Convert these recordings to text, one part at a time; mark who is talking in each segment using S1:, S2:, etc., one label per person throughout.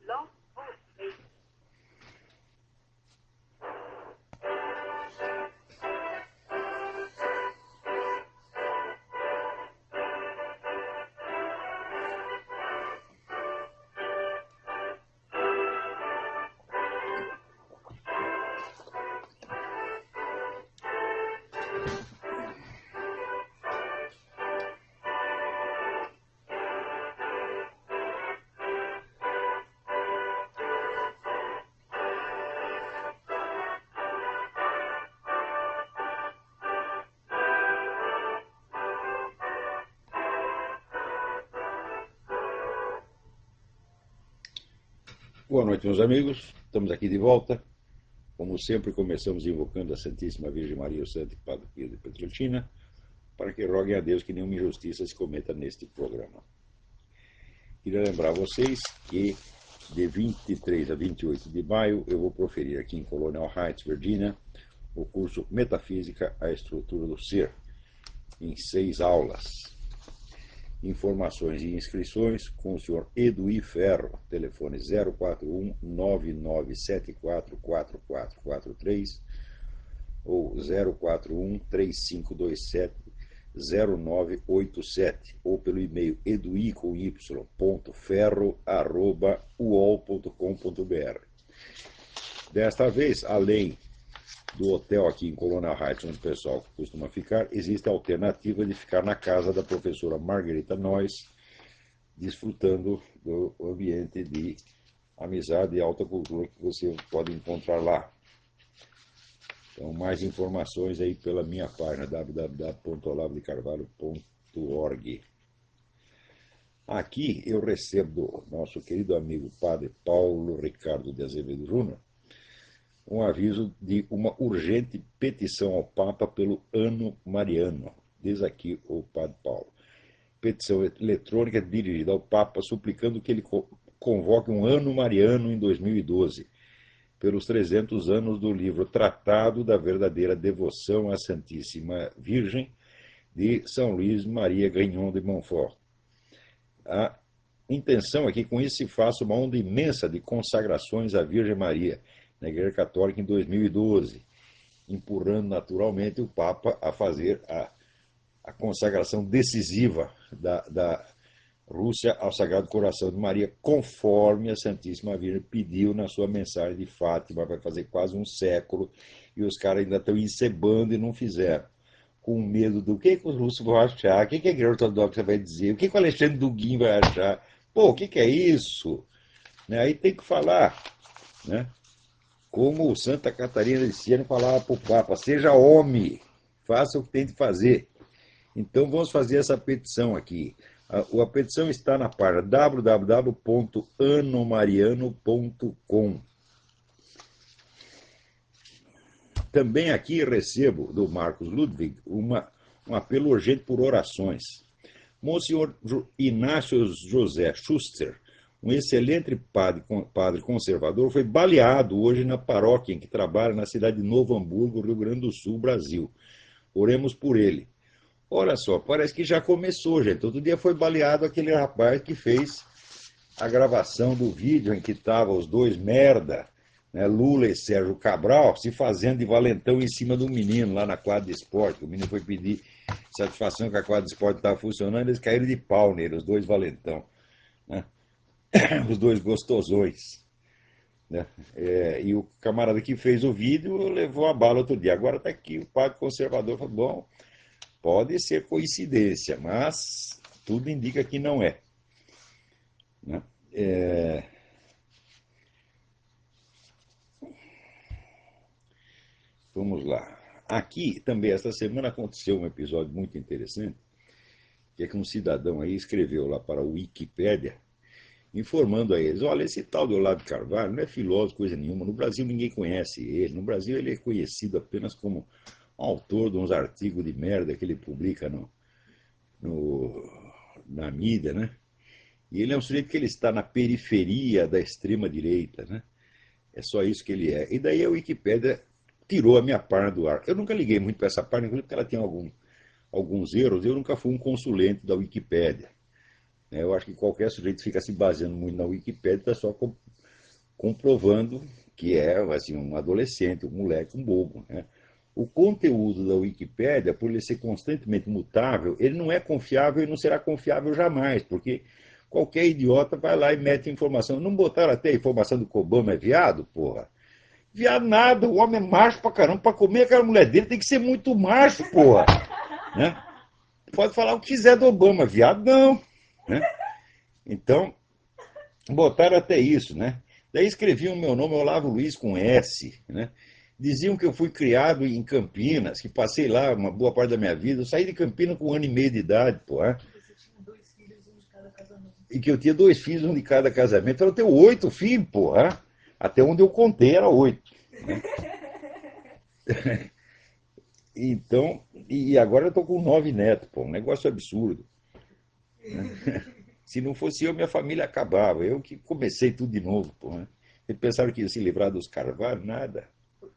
S1: Boa noite, meus amigos. Estamos aqui de volta. Como sempre, começamos invocando a Santíssima Virgem Maria, o Santo Padre Pio de Pietrelcina, para que roguem a Deus que nenhuma injustiça se cometa neste programa. Queria lembrar a vocês que de 23 a 28 de maio eu vou proferir aqui em Colonial Heights, Virgínia, o curso Metafísica, a Estrutura do Ser, em 6 aulas. Informações e inscrições com o senhor Eduí Ferro, telefone 041-9974-4443 ou 041-3527-0987 ou pelo e-mail edui.ferro@uol.com.br. Desta vez, além do hotel aqui em Colonial Heights, onde o pessoal costuma ficar, existe a alternativa de ficar na casa da professora Margarita Noyes, desfrutando do ambiente de amizade e alta cultura que você pode encontrar lá. Então, mais informações aí pela minha página www.olavodecarvalho.org. Aqui eu recebo do nosso querido amigo Padre Paulo Ricardo de Azevedo Júnior um aviso de uma urgente petição ao Papa pelo Ano Mariano. Diz aqui o Padre Paulo. Petição eletrônica dirigida ao Papa suplicando que ele convoque um Ano Mariano em 2012, pelos 300 anos do livro Tratado da Verdadeira Devoção à Santíssima Virgem, de São Luís Maria Grignon de Montfort. A intenção é que com isso se faça uma onda imensa de consagrações à Virgem Maria na Igreja Católica em 2012, empurrando naturalmente o Papa a fazer a consagração decisiva da Rússia ao Sagrado Coração de Maria, conforme a Santíssima Virgem pediu na sua mensagem de Fátima, vai fazer quase um século, e os caras ainda estão encebando e não fizeram. Com medo do que os russos vão achar, o que a Igreja Ortodoxa vai dizer, o que o Alexandre Dugin vai achar. Pô, o que é isso? Né? Aí tem que falar, né? Como Santa Catarina de Siena falava para o Papa, seja homem, faça o que tem de fazer. Então vamos fazer essa petição aqui. A petição está na página www.anomariano.com. Também aqui recebo do Marcos Ludwig um apelo urgente por orações. Monsenhor Inácio José Schuster, um excelente padre conservador, foi baleado hoje na paróquia em que trabalha na cidade de Novo Hamburgo, Rio Grande do Sul, Brasil. Oremos por ele. Olha só, parece que já começou, gente. Outro dia foi baleado aquele rapaz que fez a gravação do vídeo em que estavam os dois merda, né, Lula e Sérgio Cabral, se fazendo de valentão em cima do menino lá na quadra de esporte. O menino foi pedir satisfação que a quadra de esporte estava funcionando, eles caíram de pau nele, os dois valentão, né? Os dois gostosões. Né? E o camarada que fez o vídeo levou a bala outro dia. Agora está aqui o padre conservador falou, bom, pode ser coincidência, mas tudo indica que não é. Né? Vamos lá. Aqui também, esta semana, aconteceu um episódio muito interessante, que é que um cidadão aí escreveu lá para a Wikipédia, informando a eles, olha, esse tal de Olavo de Carvalho não é filósofo, coisa nenhuma, no Brasil ninguém conhece ele, no Brasil ele é conhecido apenas como um autor de uns artigos de merda que ele publica na mídia, né? E ele é um sujeito que ele está na periferia da extrema-direita, né? É só isso que ele é. E daí a Wikipédia tirou a minha página do ar. Eu nunca liguei muito para essa página, inclusive porque ela tem alguns erros. Eu nunca fui um consulente da Wikipédia. Eu acho que qualquer sujeito fica se baseando muito na Wikipédia, está só comprovando que é assim, um adolescente, um moleque, um bobo. Né? O conteúdo da Wikipédia, por ele ser constantemente mutável, ele não é confiável e não será confiável jamais, porque qualquer idiota vai lá e mete informação. Não botaram até a informação do que Obama é viado, porra? Viado nada, o homem é macho pra caramba, pra comer aquela mulher dele tem que ser muito macho, porra. Né? Pode falar o que quiser do Obama, viado não. Né? Então, botaram até isso, né? Daí escreviam o meu nome, Olavo Luiz, com S, né? Diziam que eu fui criado em Campinas, que passei lá uma boa parte da minha vida. Eu saí de Campinas com 1 ano e meio de idade, pô. E que eu tinha 2 filhos, um de cada casamento. Então eu tenho 8 filhos, pô. Até onde eu contei era 8. Né? Então, e agora eu estou com 9 netos, pô. Um negócio absurdo. Né? Se não fosse eu, minha família acabava. Eu que comecei tudo de novo, pô. Né? Eles pensaram que ia se livrar dos Carvalho, nada.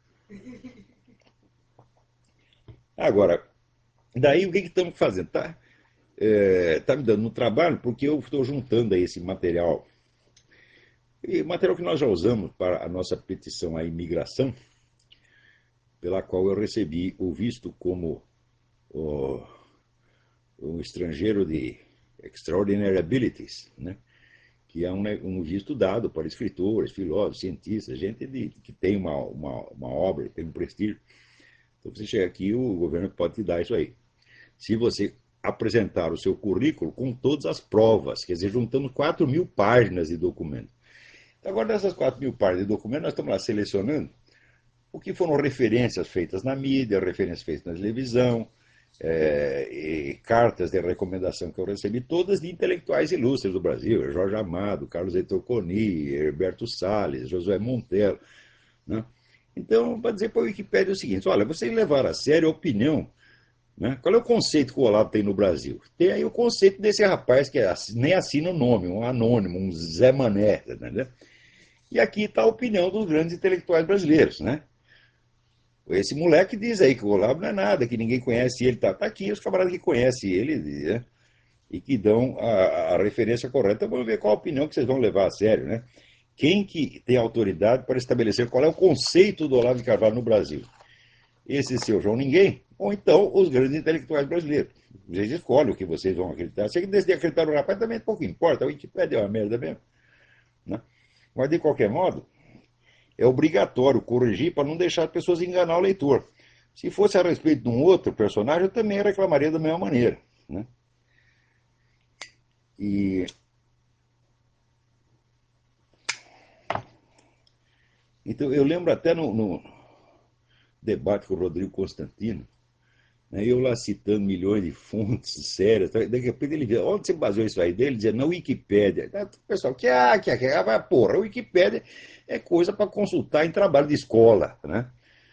S1: Agora, daí o que estamos fazendo? Tá me dando um trabalho porque eu estou juntando aí esse material. E material que nós já usamos para a nossa petição à imigração, pela qual eu recebi o visto como o, um estrangeiro de extraordinary abilities, né? Que é um visto dado para escritores, filósofos, cientistas, gente que tem uma obra, tem um prestígio. Então você chega aqui, o governo pode te dar isso aí. Se você apresentar o seu currículo com todas as provas, quer dizer, juntando 4.000 páginas de documento. Então, agora, dessas 4.000 páginas de documento, nós estamos lá selecionando o que foram referências feitas na mídia, referências feitas na televisão, e cartas de recomendação que eu recebi, todas de intelectuais ilustres do Brasil, Jorge Amado, Carlos Heitor Coni, Herberto Salles, Josué Monteiro. Né? Então, para dizer para a Wikipédia o seguinte, olha, vocês levaram a sério a opinião. Né? Qual é o conceito que o Olavo tem no Brasil? Tem aí o conceito desse rapaz que nem assina o nome, um anônimo, um Zé Mané. Né? E aqui está a opinião dos grandes intelectuais brasileiros. Né? Esse moleque diz aí que o Olavo não é nada, que ninguém conhece ele. Tá aqui os camaradas que conhecem ele, né? E que dão a referência correta. Então vamos ver qual a opinião que vocês vão levar a sério. Né? Quem que tem autoridade para estabelecer qual é o conceito do Olavo de Carvalho no Brasil? Esse seu João Ninguém, ou então os grandes intelectuais brasileiros. Vocês escolhem o que vocês vão acreditar. Se decidir acreditar no rapaz, também pouco importa. A Wikipédia é uma merda mesmo. Né? Mas, de qualquer modo, é obrigatório corrigir para não deixar as pessoas enganar o leitor. Se fosse a respeito de um outro personagem, eu também reclamaria da mesma maneira. Né? E, então, eu lembro até no debate com o Rodrigo Constantino, né, eu lá citando milhões de fontes sérias, daqui a pouco ele dizia, onde você baseou isso aí? Ele dizia, na Wikipédia. O pessoal, porra, a Wikipédia é coisa para consultar em trabalho de escola. Né?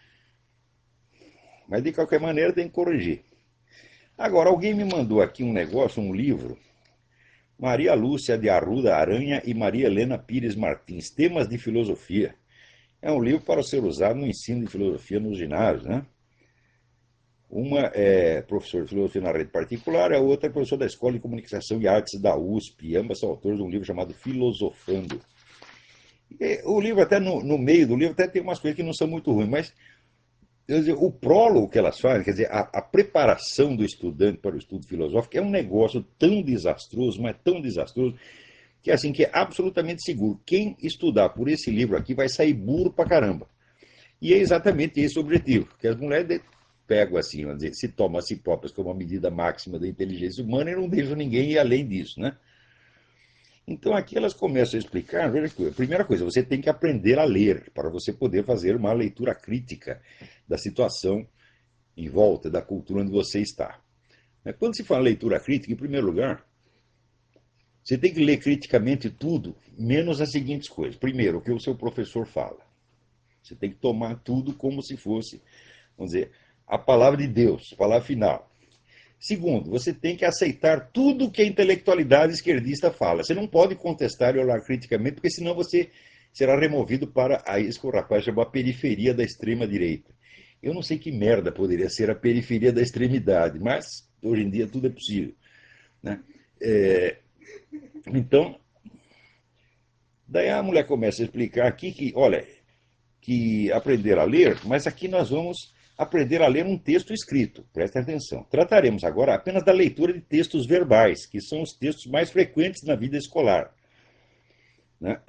S1: Mas, de qualquer maneira, tem que corrigir. Agora, alguém me mandou aqui um negócio, um livro, Maria Lúcia de Arruda Aranha e Maria Helena Pires Martins, Temas de Filosofia. É um livro para ser usado no ensino de filosofia nos ginásios, né? Uma é professora de filosofia na rede particular, a outra é professora da Escola de Comunicação e Artes da USP. E ambas são autores de um livro chamado Filosofando. E o livro, até no meio do livro, até tem umas coisas que não são muito ruins, mas quer dizer, o prólogo que elas fazem, quer dizer, a preparação do estudante para o estudo filosófico é um negócio tão desastroso, mas tão desastroso, que é assim, que é absolutamente seguro. Quem estudar por esse livro aqui vai sair burro pra caramba. E é exatamente esse o objetivo, que as mulheres pegam assim, vamos dizer, se tomam a si próprias como uma medida máxima da inteligência humana e não deixam ninguém ir além disso, né? Então aqui elas começam a explicar, veja que a primeira coisa, você tem que aprender a ler para você poder fazer uma leitura crítica da situação em volta da cultura onde você está. Quando se fala leitura crítica, em primeiro lugar, você tem que ler criticamente tudo, menos as seguintes coisas. Primeiro, o que o seu professor fala. Você tem que tomar tudo como se fosse, vamos dizer, a palavra de Deus, a palavra final. Segundo, você tem que aceitar tudo que a intelectualidade esquerdista fala. Você não pode contestar e olhar criticamente, porque senão você será removido para isso que o rapaz chamou a periferia da extrema-direita. Eu não sei que merda poderia ser a periferia da extremidade, mas hoje em dia tudo é possível. Né? Então, Daí a mulher começa a explicar aqui que, olha, que aprender a ler, mas aqui nós vamos aprender a ler um texto escrito. Presta atenção. Trataremos agora apenas da leitura de textos verbais, que são os textos mais frequentes na vida escolar. Né?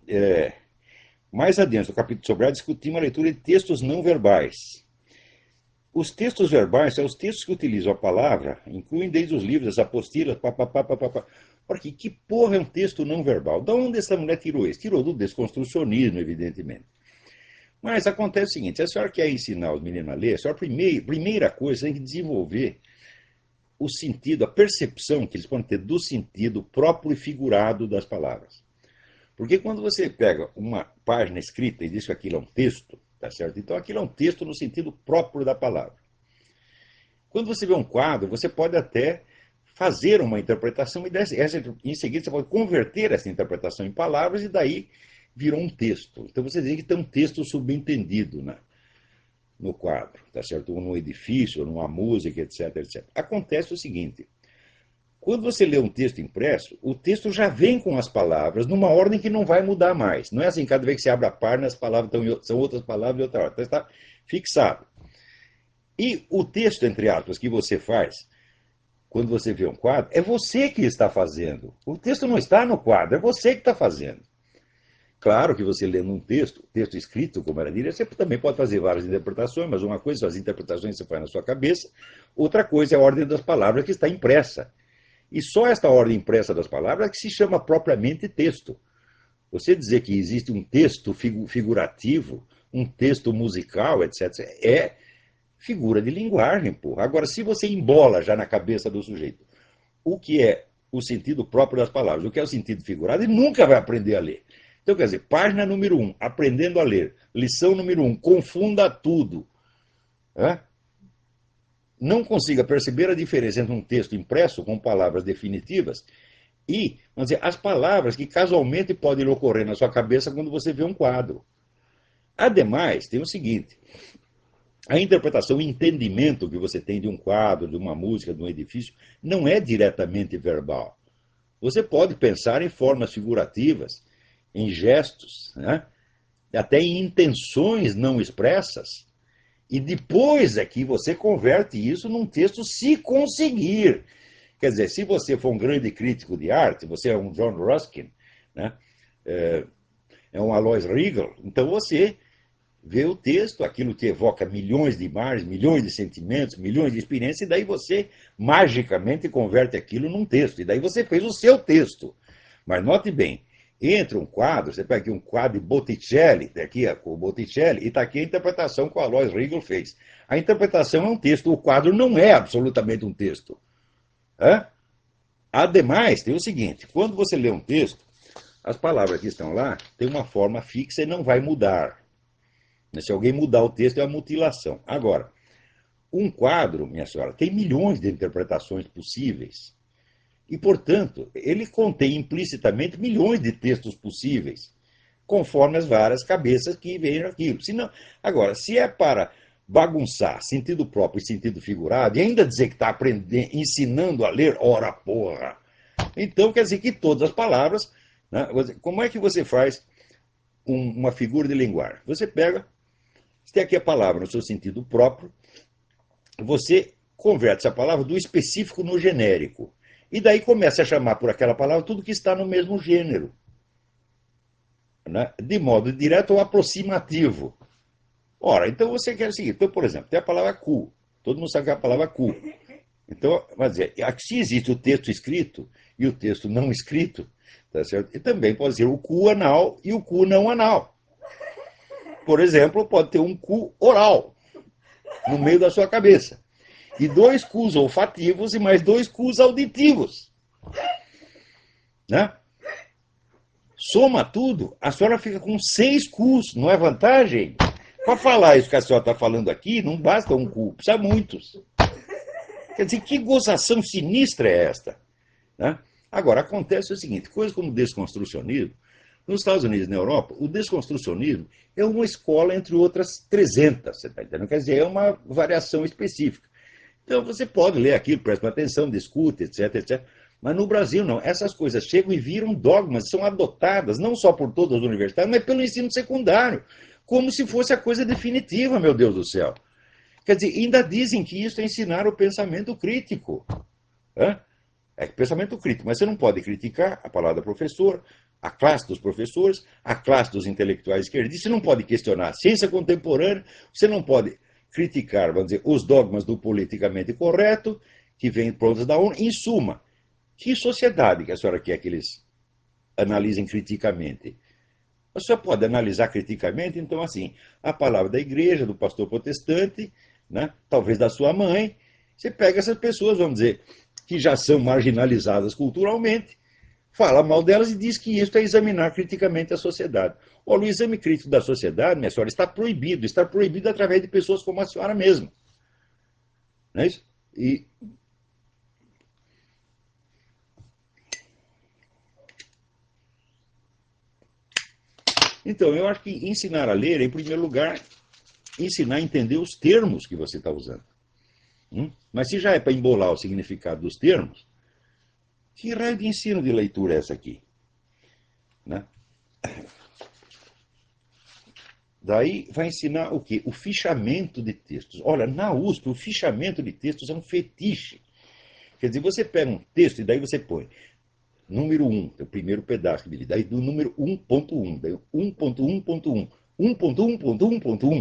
S1: Mais adiante, no capítulo sobre ela, discutimos a leitura de textos não verbais. Os textos verbais são os textos que utilizam a palavra, incluem desde os livros, as apostilas, papapá, papapá. Porque que porra é um texto não verbal? Da onde essa mulher tirou isso? Tirou do desconstrucionismo, evidentemente. Mas acontece o seguinte, se a senhora quer ensinar os meninos a ler, a senhora, primeira coisa, tem que desenvolver o sentido, a percepção que eles podem ter do sentido próprio e figurado das palavras. Porque quando você pega uma página escrita e diz que aquilo é um texto, tá certo? Então aquilo é um texto no sentido próprio da palavra. Quando você vê um quadro, você pode até fazer uma interpretação e em seguida você pode converter essa interpretação em palavras e daí virou um texto. Então você diz que tem um texto subentendido no quadro, tá certo? Ou no edifício, ou numa música, etc, etc. Acontece o seguinte, quando você lê um texto impresso, o texto já vem com as palavras numa ordem que não vai mudar mais. Não é assim, cada vez que você abre a página, as palavras são outras palavras de outra ordem. Então está fixado. E o texto, entre aspas, que você faz quando você vê um quadro, é você que está fazendo. O texto não está no quadro, é você que está fazendo. Claro que você lendo um texto escrito, como era dita, você também pode fazer várias interpretações, mas uma coisa são as interpretações que você faz na sua cabeça, outra coisa é a ordem das palavras que está impressa. E só esta ordem impressa das palavras é que se chama propriamente texto. Você dizer que existe um texto figurativo, um texto musical, etc., é figura de linguagem, porra. Agora, se você embola já na cabeça do sujeito o que é o sentido próprio das palavras, o que é o sentido figurado, ele nunca vai aprender a ler. Então, quer dizer, página número 1, aprendendo a ler. Lição número 1, confunda tudo. Não consiga perceber a diferença entre um texto impresso com palavras definitivas e, vamos dizer, as palavras que casualmente podem ocorrer na sua cabeça quando você vê um quadro. Ademais, tem o seguinte, a interpretação, o entendimento que você tem de um quadro, de uma música, de um edifício, não é diretamente verbal. Você pode pensar em formas figurativas, em gestos, né? Até em intenções não expressas, e depois é que você converte isso num texto se conseguir. Quer dizer, se você for um grande crítico de arte, você é um John Ruskin, né? É um Alois Riegel, então você vê o texto, aquilo te evoca milhões de imagens, milhões de sentimentos, milhões de experiências, e daí você magicamente converte aquilo num texto. E daí você fez o seu texto. Mas note bem, entra um quadro, você pega aqui um quadro de Botticelli, aqui o Botticelli, e está aqui a interpretação que o Alois Riegel fez. A interpretação é um texto, o quadro não é absolutamente um texto. Ademais, tem o seguinte, quando você lê um texto, as palavras que estão lá têm uma forma fixa e não vai mudar. Se alguém mudar o texto, é uma mutilação. Agora, um quadro, minha senhora, tem milhões de interpretações possíveis. E, portanto, ele contém implicitamente milhões de textos possíveis, conforme as várias cabeças que veem aquilo. Agora, se é para bagunçar sentido próprio e sentido figurado, e ainda dizer que está aprendendo, ensinando a ler, ora porra, então quer dizer que todas as palavras, né, como é que você faz uma figura de linguagem? Você pega, você tem aqui a palavra no seu sentido próprio, você converte essa palavra do específico no genérico. E daí começa a chamar por aquela palavra tudo que está no mesmo gênero, né? De modo direto ou aproximativo. Ora, então você quer o seguinte, então, por exemplo, tem a palavra cu. Todo mundo sabe que é a palavra cu. Então, vai dizer, se existe o texto escrito e o texto não escrito, tá certo? E também pode ser o cu anal e o cu não anal. Por exemplo, pode ter um cu oral no meio da sua cabeça. E 2 cus olfativos e mais 2 cus auditivos. Né? Soma tudo, a senhora fica com 6 cus, não é vantagem? Para falar isso que a senhora está falando aqui, não basta um cu, precisa muitos. Quer dizer, que gozação sinistra é esta? Né? Agora, acontece o seguinte, coisas como o desconstrucionismo, nos Estados Unidos e na Europa, o desconstrucionismo é uma escola entre outras 300, você está entendendo? Quer dizer, é uma variação específica. Então, você pode ler aquilo, presta atenção, discute, etc, etc. Mas no Brasil não. Essas coisas chegam e viram dogmas, são adotadas não só por todas as universidades, mas pelo ensino secundário, como se fosse a coisa definitiva, meu Deus do céu. Quer dizer, ainda dizem que isso é ensinar o pensamento crítico. Hã? É pensamento crítico, mas você não pode criticar a palavra professor, a classe dos professores, a classe dos intelectuais esquerdistas, você não pode questionar a ciência contemporânea, você não pode criticar, vamos dizer, os dogmas do politicamente correto, que vem prontos da ONU. Em suma, que sociedade que a senhora quer que eles analisem criticamente? A senhora pode analisar criticamente, então, assim, a palavra da igreja, do pastor protestante, né, talvez da sua mãe, você pega essas pessoas, vamos dizer, que já são marginalizadas culturalmente, fala mal delas e diz que isso é examinar criticamente a sociedade. Olha, o exame crítico da sociedade, minha senhora, está proibido através de pessoas como a senhora mesmo. Não é isso? E, então, eu acho que ensinar a ler é, em primeiro lugar, ensinar a entender os termos que você está usando. Mas se já é para embolar o significado dos termos, que raio de ensino de leitura é essa aqui? Né? Daí vai ensinar o quê? O fichamento de textos. Olha, na USP, o fichamento de textos é um fetiche. Quer dizer, você pega um texto e daí você põe número 1, é o primeiro pedaço dele, daí do número 1.1, daí 1.1.1, 1.1.1.1,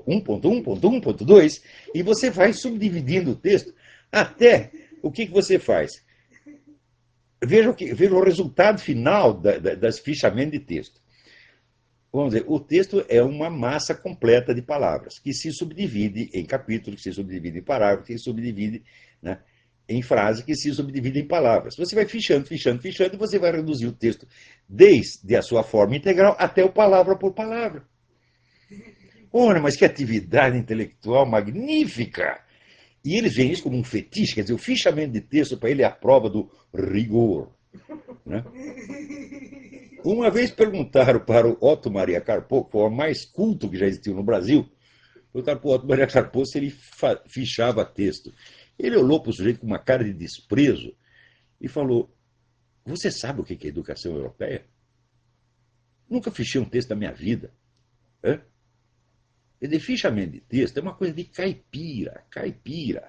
S1: 1.1.1.2, e você vai subdividindo o texto até o que você faz? Veja o resultado final das fichamento de texto. Vamos dizer, o texto é uma massa completa de palavras, que se subdivide em capítulos, que se subdivide em parágrafos, que se subdivide, né, em frases, que se subdivide em palavras. Você vai fichando, fichando, fichando, e você vai reduzir o texto desde a sua forma integral até o palavra por palavra. Ora, mas que atividade intelectual magnífica! E eles veem isso como um fetiche, quer dizer, o fichamento de texto para ele é a prova do rigor. Né? Uma vez perguntaram para o Otto Maria Carpo, que foi o mais culto que já existiu no Brasil, perguntaram para o Otto Maria Carpo se ele fichava texto. Ele olhou para o sujeito com uma cara de desprezo e falou: Você sabe o que é educação europeia? Nunca fichei um texto da minha vida. Hã? E fichamento de texto é uma coisa de caipira, caipira.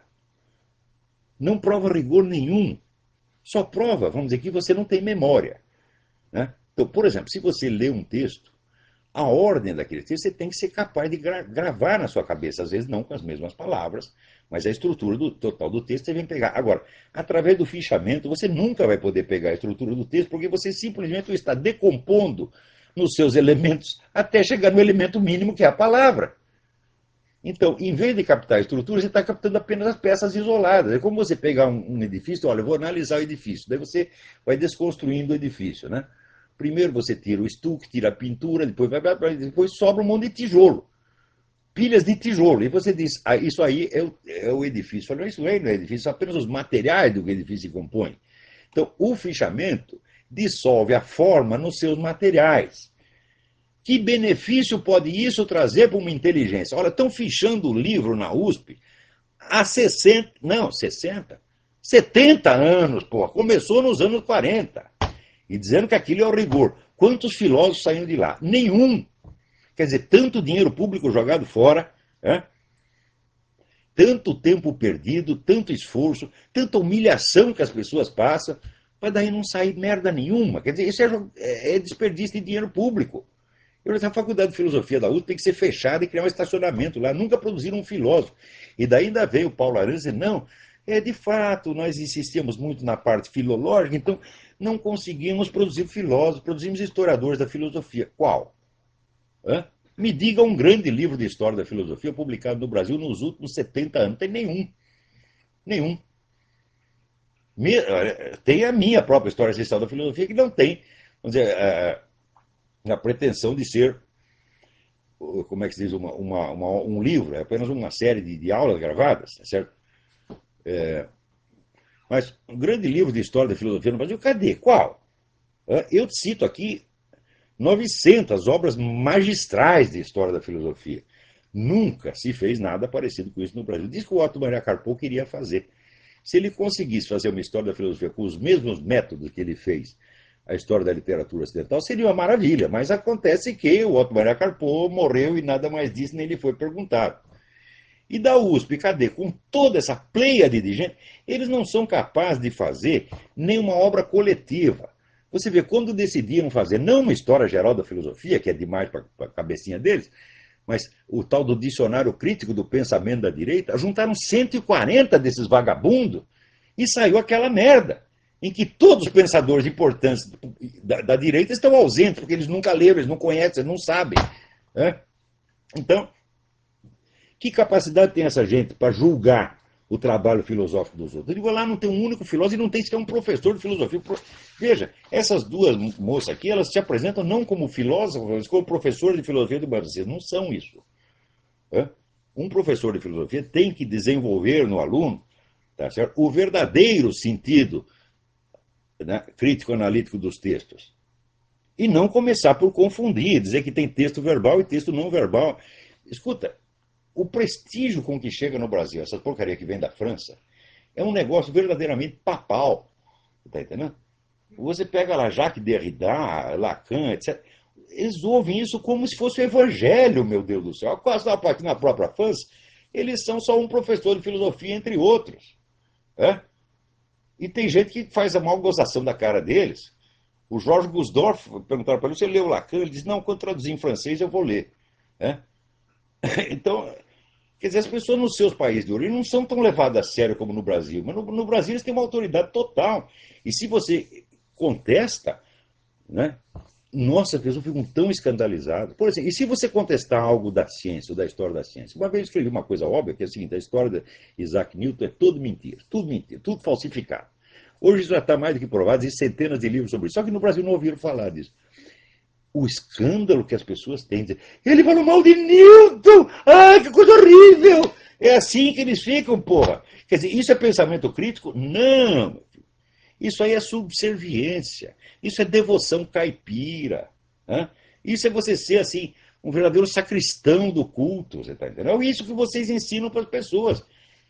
S1: Não prova rigor nenhum. Só prova, vamos dizer, que você não tem memória. Né? Então, por exemplo, se você lê um texto, a ordem daquele texto você tem que ser capaz de gravar na sua cabeça, às vezes não com as mesmas palavras, mas a estrutura total do texto você vem pegar. Agora, através do fichamento, você nunca vai poder pegar a estrutura do texto, porque você simplesmente o está decompondo nos seus elementos até chegar no elemento mínimo, que é a palavra. Então, em vez de captar a estrutura, você está captando apenas as peças isoladas. É como você pegar um edifício, olha, eu vou analisar o edifício, daí você vai desconstruindo o edifício, né? Primeiro você tira o estuque, tira a pintura, depois sobra um monte de tijolo, pilhas de tijolo. E você diz, isso aí é o edifício. Fala, isso aí não é edifício, são apenas os materiais do que o edifício se compõe. Então, o fichamento dissolve a forma nos seus materiais. Que benefício pode isso trazer para uma inteligência? Olha, estão fichando o livro na USP há 60, não, 60, 70 anos, pô. Começou nos anos 40. E dizendo que aquilo é o rigor. Quantos filósofos saíram de lá? Nenhum. Quer dizer, tanto dinheiro público jogado fora, tanto tempo perdido, tanto esforço, tanta humilhação que as pessoas passam, para daí não sair merda nenhuma. Quer dizer, isso é desperdício de dinheiro público. A faculdade de filosofia da USP tem que ser fechada e criar um estacionamento lá. Nunca produziram um filósofo. E daí ainda veio o Paulo Aranha dizer, não, de fato, nós insistimos muito na parte filológica, então não conseguimos produzir filósofos, produzimos historiadores da filosofia. Qual? Hã? Me diga um grande livro de história da filosofia publicado no Brasil nos últimos 70 anos. Não tem nenhum. Nenhum. Tem a minha própria história essencial da filosofia que não tem, vamos dizer, a pretensão de ser, como é que se diz, um livro, é apenas uma série de aulas gravadas, tá certo? Mas um grande livro de história da filosofia no Brasil, cadê? Qual? Eu cito aqui 900 obras magistrais de história da filosofia. Nunca se fez nada parecido com isso no Brasil. Diz que o Otto Maria Carpo queria fazer. Se ele conseguisse fazer uma história da filosofia com os mesmos métodos que ele fez a história da literatura ocidental, seria uma maravilha. Mas acontece que o Otto Maria Carpo morreu e nada mais disse, nem lhe foi perguntado. E da USP, cadê? Com toda essa pleiade de gente, eles não são capazes de fazer nenhuma obra coletiva. Você vê, quando decidiram fazer, não uma história geral da filosofia, que é demais para a cabecinha deles, mas o tal do dicionário crítico do pensamento da direita, juntaram 140 desses vagabundos e saiu aquela merda, em que todos os pensadores importantes da direita estão ausentes, porque eles nunca leram, eles não conhecem, eles não sabem. Né? Então, que capacidade tem essa gente para julgar o trabalho filosófico dos outros? Eu digo, lá não tem um único filósofo e não tem sequer um professor de filosofia. Veja, essas duas moças aqui, elas se apresentam não como filósofos, mas como professores de filosofia do Brasil. Vocês não são isso. Um professor de filosofia tem que desenvolver no aluno, tá certo, o verdadeiro sentido, né, crítico-analítico dos textos. E não começar por confundir, dizer que tem texto verbal e texto não verbal. Escuta, o prestígio com que chega no Brasil, essa porcaria que vem da França, é um negócio verdadeiramente papal. Está entendendo? Você pega lá Jacques Derrida, Lacan, etc. Eles ouvem isso como se fosse o evangelho, meu Deus do céu. Quase na própria França, eles são só um professor de filosofia, entre outros. É? E tem gente que faz a malgozação da cara deles. O Jorge Gusdorff, perguntaram para ele, você leu Lacan? Ele disse, não, quando traduzir em francês eu vou ler. É? Então, quer dizer, as pessoas nos seus países de origem não são tão levadas a sério como no Brasil, mas no Brasil eles têm uma autoridade total. E se você contesta, né, nossa, pessoas ficam tão escandalizadas. Por exemplo, e se você contestar algo da ciência, ou da história da ciência? Uma vez eu escrevi uma coisa óbvia, que é a seguinte, a história de Isaac Newton é mentira, tudo falsificado. Hoje isso já está mais do que provado, existem centenas de livros sobre isso. Só que no Brasil não ouviram falar disso. O escândalo que as pessoas têm. Ele falou mal de Newton! Ai, que coisa horrível! É assim que eles ficam, porra. Quer dizer, isso é pensamento crítico? Não. Isso aí é subserviência. Isso é devoção caipira. Né? Isso é você ser, assim, um verdadeiro sacristão do culto. Você está entendendo? É isso que vocês ensinam para as pessoas.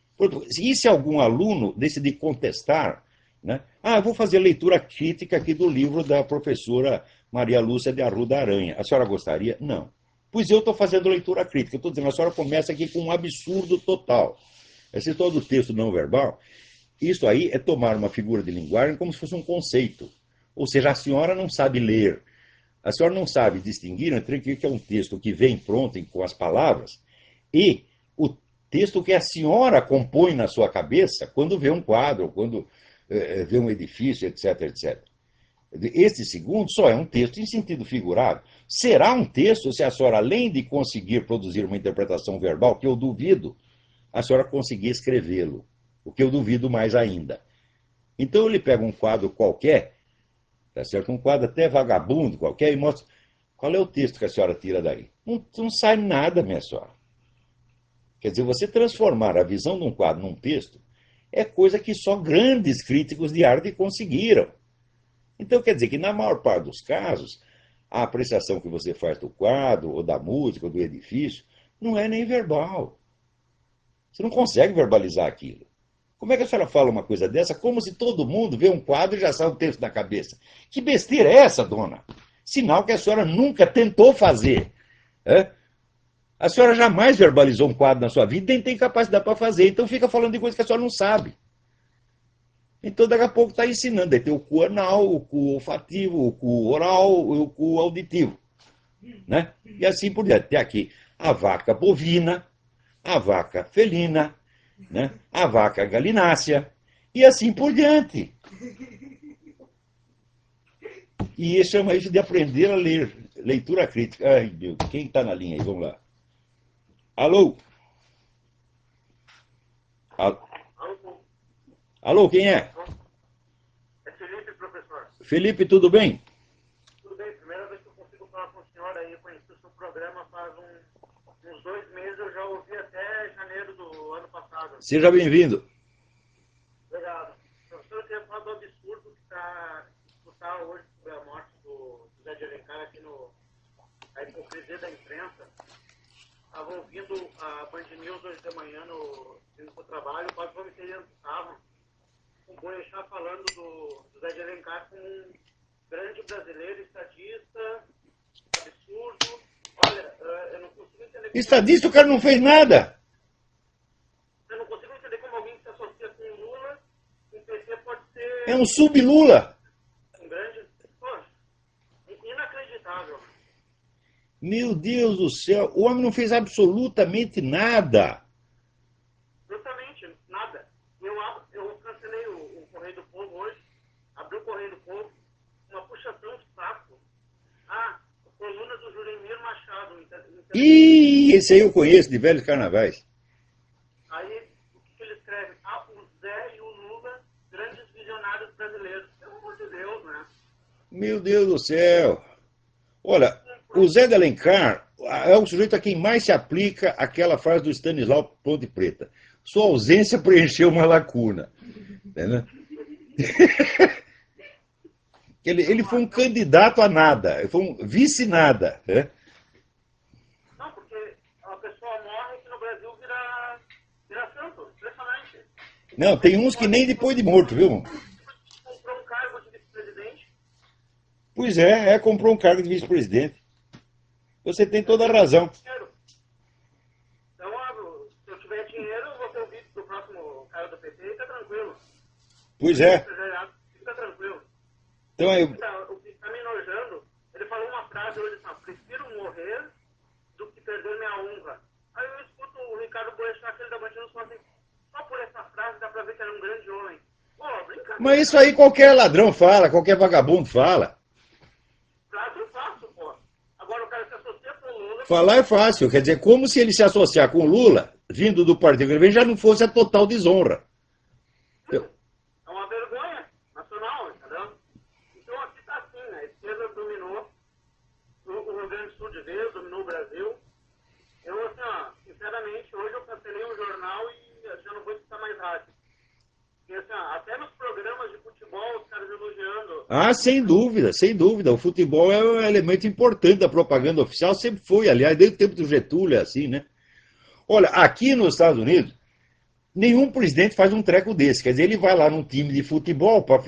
S1: E se algum aluno decidir contestar, né? Ah, eu vou fazer a leitura crítica aqui do livro da professora Maria Lúcia de Arruda Aranha. A senhora gostaria? Não. Pois eu estou fazendo leitura crítica. Eu estou dizendo, a senhora começa aqui com um absurdo total. Esse todo o texto não verbal, isso aí é tomar uma figura de linguagem como se fosse um conceito. Ou seja, a senhora não sabe ler. A senhora não sabe distinguir entre o que é um texto que vem pronto com as palavras e o texto que a senhora compõe na sua cabeça quando vê um quadro, quando vê um edifício, etc, etc. Este segundo só é um texto em sentido figurado. Será um texto se a senhora, além de conseguir produzir uma interpretação verbal, que eu duvido, a senhora conseguir escrevê-lo, o que eu duvido mais ainda. Então ele pega um quadro qualquer, tá certo? Um quadro até vagabundo qualquer, e mostra qual é o texto que a senhora tira daí. Não sai nada, minha senhora. Quer dizer, você transformar a visão de um quadro num texto é coisa que só grandes críticos de arte conseguiram. Então, quer dizer que, na maior parte dos casos, a apreciação que você faz do quadro, ou da música, ou do edifício, não é nem verbal. Você não consegue verbalizar aquilo. Como é que a senhora fala uma coisa dessa como se todo mundo vê um quadro e já sai um texto na cabeça? Que besteira é essa, dona? Sinal que a senhora nunca tentou fazer. É? A senhora jamais verbalizou um quadro na sua vida, nem tem capacidade para fazer. Então fica falando de coisas que a senhora não sabe. Então daqui a pouco está ensinando. Aí tem o cu anal, o cu olfativo, o cu oral, o cu auditivo. Né? E assim por diante. Tem aqui a vaca bovina, a vaca felina, né? A vaca galinácea, e assim por diante. E chama isso de aprender a ler. Leitura crítica. Ai, meu, quem está na linha aí? Vamos lá. Alô? Alô, quem é?
S2: É Felipe, professor.
S1: Felipe, tudo bem?
S2: Tudo bem, primeira vez que eu consigo falar com o senhor aí, eu conheci o seu programa faz uns 2 meses, eu já ouvi até janeiro do ano passado.
S1: Seja bem-vindo.
S2: Obrigado. Professor, eu queria falar do absurdo que está disputar hoje sobre a morte do José de Alencar aqui a hipocrisia da imprensa. Estava ouvindo a Band News hoje de manhã no trabalho, quase vomitei dentro do carro. o Boechat falando do Zé de Alencar como um grande brasileiro, estadista, absurdo. Olha, eu não consigo entender como
S1: Estadista, o cara não fez nada.
S2: eu não consigo entender como alguém que se associa com o Lula, com o PT pode ser
S1: É um sub-Lula.
S2: um grande. Poxa, inacreditável.
S1: Meu Deus do céu, o homem não fez absolutamente nada.
S2: Justamente, nada. Eu cancelei o Correio do Povo hoje, abri o Correio do Povo, uma puxação de saco. Ah, coluna do Juremir Machado,
S1: Ih, esse aí eu conheço, de Velhos Carnavais.
S2: Aí, o que ele escreve? Ah, o Zé e o Lula, grandes visionários brasileiros. Pelo amor de Deus, né?
S1: Meu Deus do céu. Olha, o Zé de Alencar é o sujeito a quem mais se aplica aquela frase do Stanislau Ponte Preta. Sua ausência preencheu uma lacuna. Entendeu? Ele foi um candidato a nada, ele foi um vice-nada. Né?
S2: Não, porque a pessoa morre aqui no Brasil vira santo, impressionante.
S1: Não, tem uns que nem depois de morto, viu?
S2: Comprou um cargo de vice-presidente.
S1: Pois é, comprou um cargo de vice-presidente. Você tem toda a razão.
S2: Então, se eu tiver dinheiro, eu vou ter o vice do próximo cara do PT e tá tranquilo.
S1: Pois é.
S2: Fica tranquilo.
S1: Então,
S2: O que está me enojando, ele falou uma frase hoje assim, prefiro morrer do que perder minha honra. Aí eu escuto o Ricardo Boechat, aquele da Bandidos, falando assim, só por essa frase dá pra ver que era um grande homem. Pô, brincadeira.
S1: mas isso aí qualquer ladrão fala, qualquer vagabundo fala.
S2: Frase eu faço, pô. Agora o cara se associa com o Lula.
S1: Falar é fácil, quer dizer, como se ele se associar com o Lula, vindo do partido que ele vem, já não fosse a total desonra.
S2: É uma vergonha nacional, entendeu? Então aqui tá assim, né? A esquerda dominou o Rio Grande do Sul de vez, dominou o Brasil. Eu, assim, ó, sinceramente, hoje eu cancelei o jornal e já não vou escutar mais rádio. E assim, ó, até nos programas de futebol, os caras elogiando.
S1: Ah, sem dúvida, sem dúvida. O futebol é um elemento importante da propaganda oficial, sempre foi, aliás, desde o tempo do Getúlio é assim, né? Olha, aqui nos Estados Unidos, nenhum presidente faz um treco desse. Quer dizer, ele vai lá num time de futebol para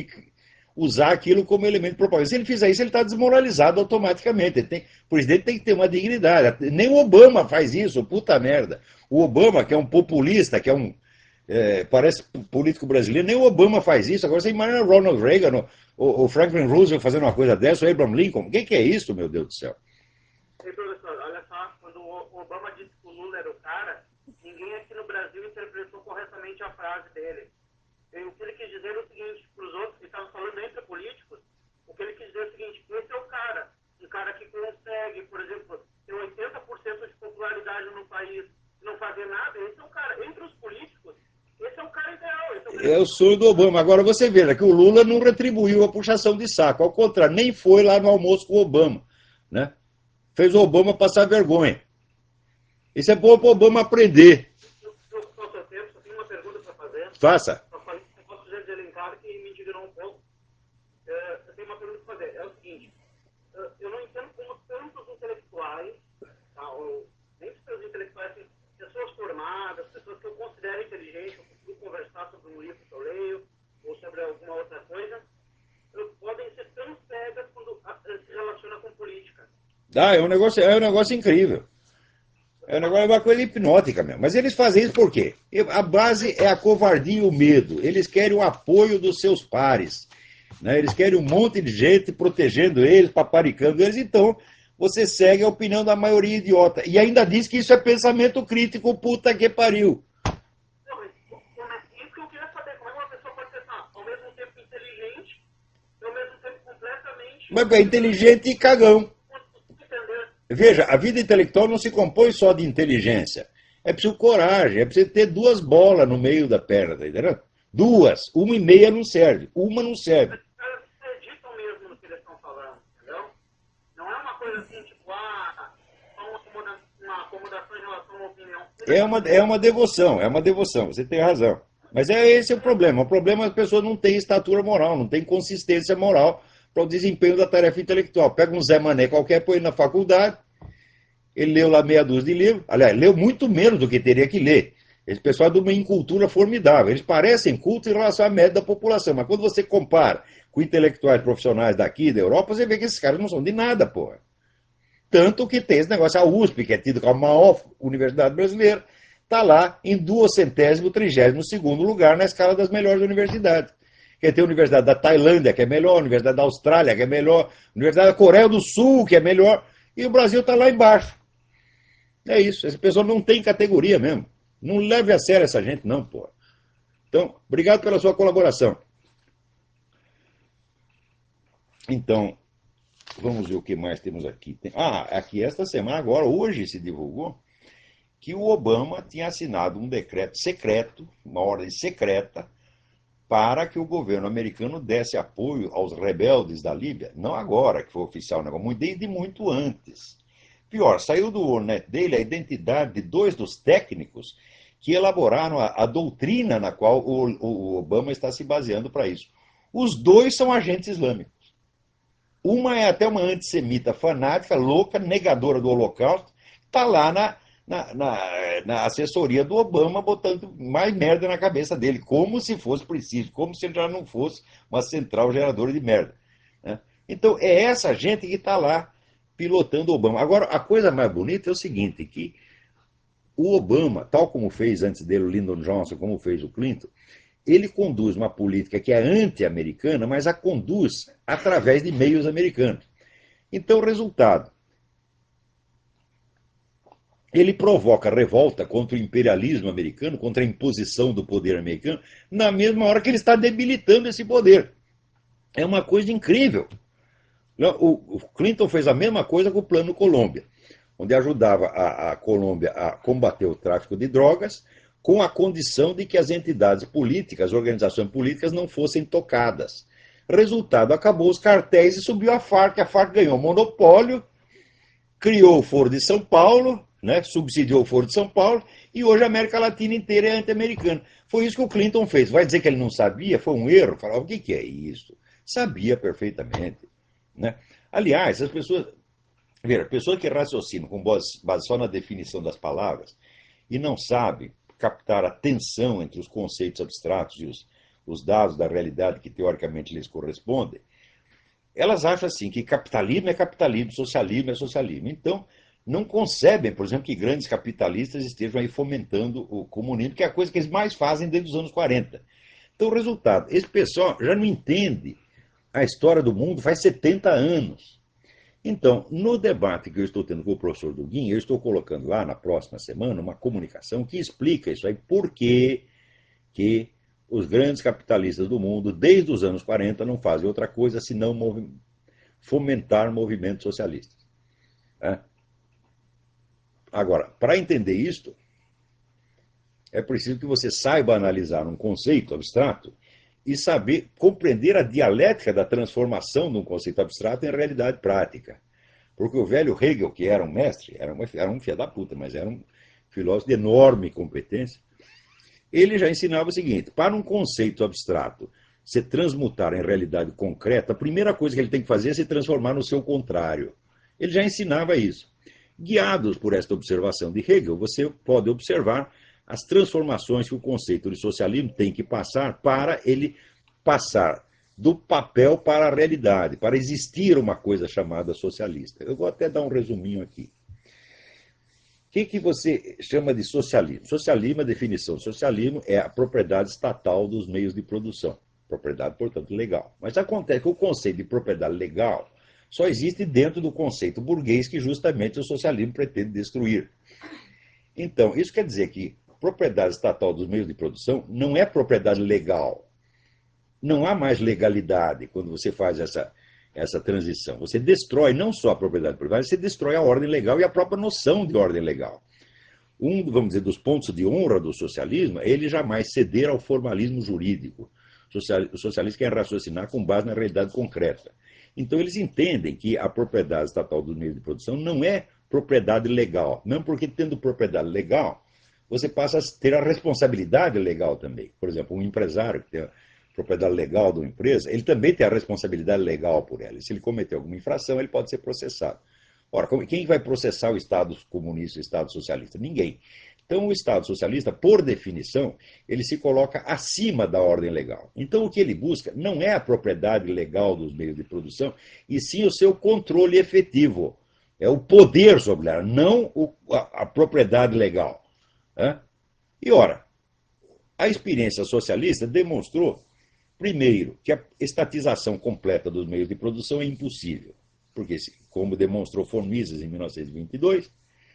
S1: usar aquilo como elemento de propaganda. Se ele fizer isso, ele está desmoralizado automaticamente. O presidente tem que ter uma dignidade. Nem o Obama faz isso, puta merda. O Obama, que é um populista, que é um. Parece político brasileiro, nem o Obama faz isso. Agora você imagina o Ronald Reagan, o Franklin Roosevelt fazendo uma coisa dessa, o Abraham Lincoln. O que é isso, meu Deus do céu?
S2: Ei, professor, olha só, quando o Obama disse que o Lula era o cara, ninguém aqui no Brasil interpretou corretamente a frase dele. E o que ele quis dizer é o seguinte, para os outros que estavam falando entre políticos, o que ele quis dizer é o seguinte, esse é o cara, um cara que consegue, por exemplo, ter 80% de popularidade no país e não fazer nada, esse é o cara. Entre os políticos, esse é o cara ideal.
S1: É o sonho do Obama. Agora você vê, né, que o Lula não retribuiu a puxação de saco. Ao contrário, nem foi lá no almoço com o Obama. Né? Fez o Obama passar vergonha. Isso é bom para o Obama aprender.
S2: Só tenho uma pergunta para fazer.
S1: Faça.
S2: Só falei que eu posso de Alencar que me indignou um pouco. Eu tenho uma pergunta para fazer. É o seguinte, eu não entendo como tantos intelectuais, tá, ou nem os intelectuais, assim, pessoas formadas, pessoas que eu considero inteligentes, eu consigo conversar sobre um livro que eu leio, ou sobre alguma outra coisa, podem ser tão cegas quando se relaciona com política.
S1: É um negócio incrível. É um negócio, é uma coisa hipnótica mesmo. Mas eles fazem isso por quê? A base é a covardia e o medo. Eles querem o apoio dos seus pares. Né? Eles querem um monte de gente protegendo eles, paparicando eles. Então, você segue a opinião da maioria idiota. E ainda diz que isso é pensamento crítico, puta que pariu.
S2: Não, isso que eu queria saber, como é que uma pessoa pode ser ao mesmo tempo inteligente e ao mesmo tempo completamente...
S1: Mas é inteligente e cagão. Veja, a vida intelectual não se compõe só de inteligência. É preciso coragem, é preciso ter duas bolas no meio da perna, tá entendendo? Duas. Uma e meia não serve. Uma não serve.
S2: Os caras acreditam mesmo no que eles estão falando, entendeu? Não é uma coisa assim, tipo, só uma acomodação em relação a uma opinião.
S1: É uma devoção, você tem razão. Mas esse é o problema. O problema é que as pessoas não têm estatura moral, não têm consistência moral para o desempenho da tarefa intelectual. Pega um Zé Mané qualquer, põe na faculdade, ele leu lá meia dúzia de livros, aliás, leu muito menos do que teria que ler. Esse pessoal é de uma incultura formidável. Eles parecem cultos em relação à média da população, mas quando você compara com intelectuais profissionais daqui, da Europa, você vê que esses caras não são de nada, porra. Tanto que tem esse negócio, a USP, que é tido como a maior universidade brasileira, está lá em 232º lugar na escala das melhores universidades. Quer ter a Universidade da Tailândia, que é melhor, a Universidade da Austrália, que é melhor, a Universidade da Coreia do Sul, que é melhor, e o Brasil está lá embaixo. É isso, essa pessoa não tem categoria mesmo. Não leve a sério essa gente, não, pô. Então, obrigado pela sua colaboração. Então, vamos ver o que mais temos aqui. Aqui esta semana, agora, hoje se divulgou que o Obama tinha assinado um decreto secreto, uma ordem secreta, para que o governo americano desse apoio aos rebeldes da Líbia. Não agora, que foi oficial, não, desde muito antes. Pior, saiu do Ornet dele a identidade de dois dos técnicos que elaboraram a doutrina na qual o Obama está se baseando para isso. Os dois são agentes islâmicos. Uma é até uma antissemita fanática, louca, negadora do Holocausto, está lá na assessoria do Obama botando mais merda na cabeça dele, como se fosse preciso, como se ele já não fosse uma central geradora de merda. Né? Então, é essa gente que está lá pilotando o Obama. Agora, a coisa mais bonita é o seguinte, que o Obama, tal como fez antes dele o Lyndon Johnson, como fez o Clinton, ele conduz uma política que é anti-americana, mas a conduz através de meios americanos. Então, resultado, ele provoca revolta contra o imperialismo americano, contra a imposição do poder americano, na mesma hora que ele está debilitando esse poder. É uma coisa incrível. O Clinton fez a mesma coisa com o Plano Colômbia, onde ajudava a Colômbia a combater o tráfico de drogas, com a condição de que as entidades políticas, as organizações políticas, não fossem tocadas. Resultado, acabou os cartéis e subiu a Farc ganhou monopólio, criou o Foro de São Paulo, né, subsidiou o Foro de São Paulo, e hoje a América Latina inteira é anti-americana. Foi isso que o Clinton fez. Vai dizer que ele não sabia? Foi um erro? Falava, o que é isso? Sabia perfeitamente. Né? Aliás, as pessoas... Veja, pessoa que raciocina com base só na definição das palavras e não sabe captar a tensão entre os conceitos abstratos e os dados da realidade que teoricamente lhes correspondem, elas acham assim que capitalismo é capitalismo, socialismo é socialismo. Então, não concebem, por exemplo, que grandes capitalistas estejam aí fomentando o comunismo, que é a coisa que eles mais fazem desde os anos 40. Então, o resultado, esse pessoal já não entende a história do mundo faz 70 anos. Então, no debate que eu estou tendo com o professor Duguin, eu estou colocando lá na próxima semana uma comunicação que explica isso aí, por que os grandes capitalistas do mundo, desde os anos 40, não fazem outra coisa senão fomentar movimentos socialistas. Né? Agora, para entender isto, é preciso que você saiba analisar um conceito abstrato e saber compreender a dialética da transformação de um conceito abstrato em realidade prática. Porque o velho Hegel, que era um mestre, era um filho da puta, mas era um filósofo de enorme competência, ele já ensinava o seguinte, para um conceito abstrato se transmutar em realidade concreta, a primeira coisa que ele tem que fazer é se transformar no seu contrário. Ele já ensinava isso. Guiados por esta observação de Hegel, você pode observar as transformações que o conceito de socialismo tem que passar para ele passar do papel para a realidade, para existir uma coisa chamada socialista. Eu vou até dar um resuminho aqui. O que você chama de socialismo? Socialismo, a definição de socialismo é a propriedade estatal dos meios de produção. Propriedade, portanto, legal. Mas acontece que o conceito de propriedade legal só existe dentro do conceito burguês que justamente o socialismo pretende destruir. Então, isso quer dizer que propriedade estatal dos meios de produção não é propriedade legal. Não há mais legalidade quando você faz essa transição. Você destrói não só a propriedade privada, você destrói a ordem legal e a própria noção de ordem legal. Vamos dizer, dos pontos de honra do socialismo é ele jamais ceder ao formalismo jurídico. O socialista quer raciocinar com base na realidade concreta. Então, eles entendem que a propriedade estatal dos meios de produção não é propriedade legal. Não porque, tendo propriedade legal, você passa a ter a responsabilidade legal também. Por exemplo, um empresário que tem a propriedade legal de uma empresa, ele também tem a responsabilidade legal por ela. E se ele cometer alguma infração, ele pode ser processado. Ora, quem vai processar o Estado comunista e o Estado socialista? Ninguém. Então, o Estado socialista, por definição, ele se coloca acima da ordem legal. Então, o que ele busca não é a propriedade legal dos meios de produção, e sim o seu controle efetivo. É o poder sobre ela, não a propriedade legal. Né? E, ora, a experiência socialista demonstrou, primeiro, que a estatização completa dos meios de produção é impossível. Porque, como demonstrou von Mises em 1922,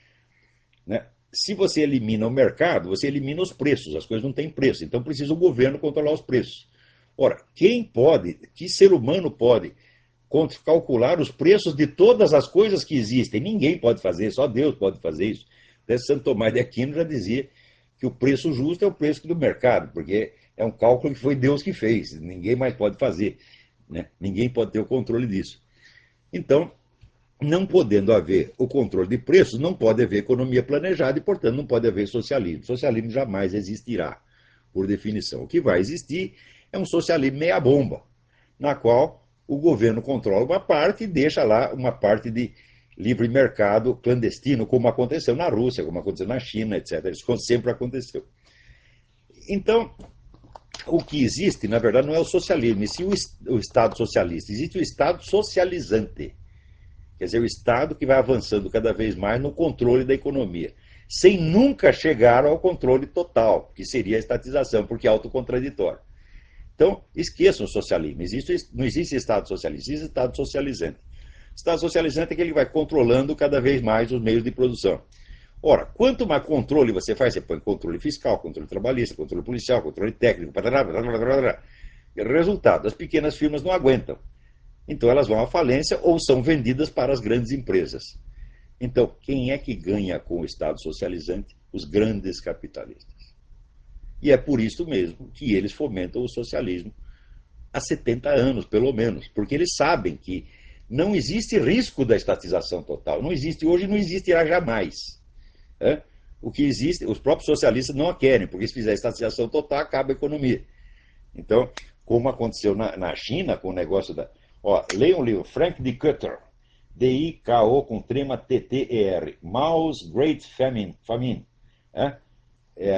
S1: né, se você elimina o mercado, você elimina os preços, as coisas não têm preço, então precisa o governo controlar os preços. Ora, quem pode, que ser humano pode calcular os preços de todas as coisas que existem? Ninguém pode fazer, só Deus pode fazer isso. Até Santo Tomás de Aquino já dizia que o preço justo é o preço do mercado, porque é um cálculo que foi Deus que fez, ninguém mais pode fazer, né? Ninguém pode ter o controle disso. Então, não podendo haver o controle de preços, não pode haver economia planejada e, portanto, não pode haver socialismo. Socialismo jamais existirá, por definição. O que vai existir é um socialismo meia-bomba, na qual o governo controla uma parte e deixa lá uma parte de livre mercado clandestino, como aconteceu na Rússia, como aconteceu na China, etc. Isso sempre aconteceu. Então, o que existe, na verdade, não é o socialismo, e sim o Estado socialista. Existe o Estado socializante. Quer dizer, o Estado que vai avançando cada vez mais no controle da economia, sem nunca chegar ao controle total, que seria a estatização, porque é autocontraditório. Então, esqueçam o socialismo. Não existe Estado socialista, existe Estado socializante. Estado socializante é que ele vai controlando cada vez mais os meios de produção. Ora, quanto mais controle você faz, você põe controle fiscal, controle trabalhista, controle policial, controle técnico, resultado, as pequenas firmas não aguentam. Então elas vão à falência ou são vendidas para as grandes empresas. Então, quem é que ganha com o Estado socializante? Os grandes capitalistas. E é por isso mesmo que eles fomentam o socialismo há 70 anos, pelo menos, porque eles sabem que não existe risco da estatização total. Não existe hoje e não existirá jamais. Né? O que existe, os próprios socialistas não a querem, porque se fizer estatização total, acaba a economia. Então, como aconteceu na China, com o negócio da. Ó, leia um livro, Frank D. Cutter, D-I-K-O com trema T-T-E-R, Mao's Great Famine, né? É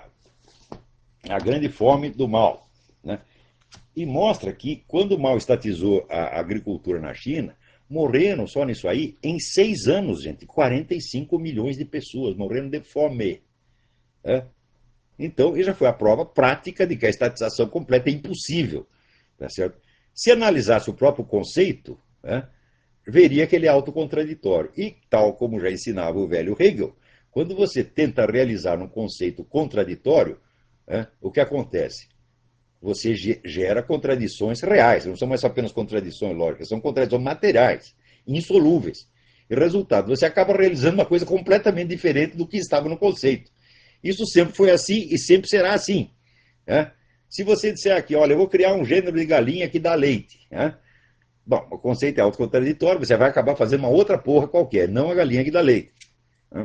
S1: a grande fome do Mao. Né? E mostra que, quando o Mao estatizou a agricultura na China, morreram só nisso aí, em 6 anos, gente, 45 milhões de pessoas morreram de fome. Né? Então, já foi a prova prática de que a estatização completa é impossível. Tá certo? Se analisasse o próprio conceito, né, veria que ele é autocontraditório. E, tal como já ensinava o velho Hegel, quando você tenta realizar um conceito contraditório, né, o que acontece? Você gera contradições reais, não são mais apenas contradições lógicas, são contradições materiais, insolúveis. E resultado, você acaba realizando uma coisa completamente diferente do que estava no conceito. Isso sempre foi assim e sempre será assim. Né? Se você disser aqui, olha, eu vou criar um gênero de galinha que dá leite. Né? Bom, o conceito é autocontraditório, você vai acabar fazendo uma outra porra qualquer, não a galinha que dá leite. Né?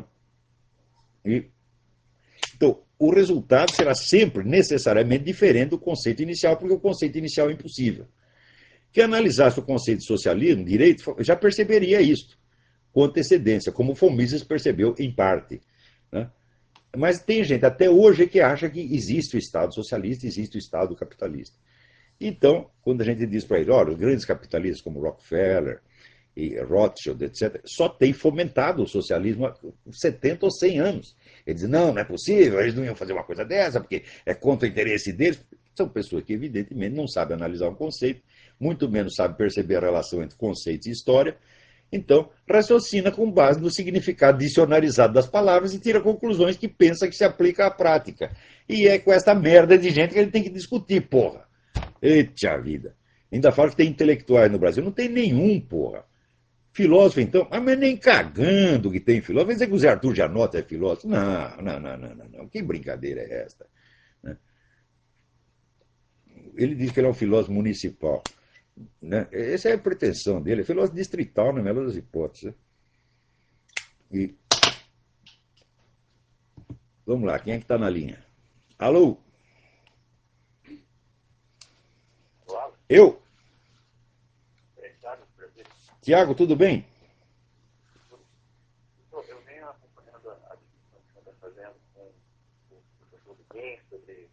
S1: E, então, o resultado será sempre necessariamente diferente do conceito inicial, porque o conceito inicial é impossível. Quem analisasse o conceito de socialismo, direito, já perceberia isso com antecedência, como o von Mises percebeu em parte. Né? Mas tem gente até hoje que acha que existe o Estado socialista, existe o Estado capitalista. Então, quando a gente diz para ele, olha, os grandes capitalistas como Rockefeller e Rothschild, etc., só têm fomentado o socialismo há 70 ou 100 anos. Ele diz, não, não é possível, eles não iam fazer uma coisa dessa, porque é contra o interesse deles. São pessoas que, evidentemente, não sabem analisar um conceito, muito menos sabem perceber a relação entre conceitos e história. Então, raciocina com base no significado dicionarizado das palavras e tira conclusões que pensa que se aplica à prática. E é com essa merda de gente que a gente tem que discutir, porra. Eita vida. Ainda fala que tem intelectuais no Brasil. Não tem nenhum, porra. Filósofo, então, mas nem cagando que tem filósofo. Vai dizer que o Zé Arthur Janota é filósofo? Não, não, não, não, não, não. Que brincadeira é esta? Né? Ele diz que ele é um filósofo municipal. Né? Essa é a pretensão dele. É filósofo distrital, na melhor das hipóteses. E vamos lá, quem é que está na linha? Alô? Eu? Tiago, tudo bem?
S2: fazendo com o professor Duguin sobre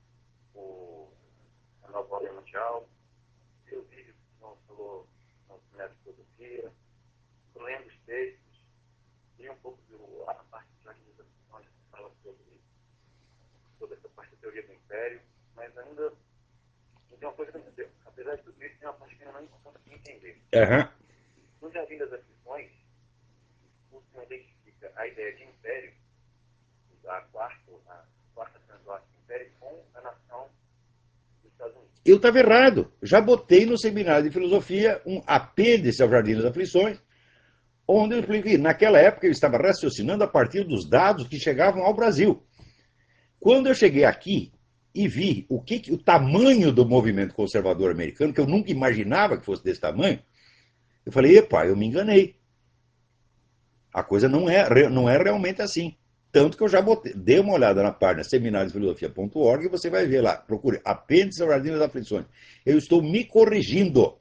S2: a nova ordem mundial. Eu vi que o senhor falou na filosofia, eu lembro os textos, e um pouco a parte de organizações que fala sobre essa parte da teoria do império, mas ainda tem uma coisa que eu não entendo. Apesar de tudo isso, tem uma parte que eu não consegui entender. No Jardim das Aflições, o senhor identifica a ideia de império, a quarta translógica do império, com a nação dos Estados Unidos.
S1: Eu estava errado. Já botei no seminário de filosofia um apêndice ao Jardim das Aflições, onde eu explico que naquela época eu estava raciocinando a partir dos dados que chegavam ao Brasil. Quando eu cheguei aqui e vi o tamanho do movimento conservador americano, que eu nunca imaginava que fosse desse tamanho, eu falei, epa, eu me enganei. A coisa não é realmente assim. Tanto que eu já dei uma olhada na página seminariodefilosofia.org e você vai ver lá, procure apêndice ao Jardim das Aflições. Eu estou me corrigindo.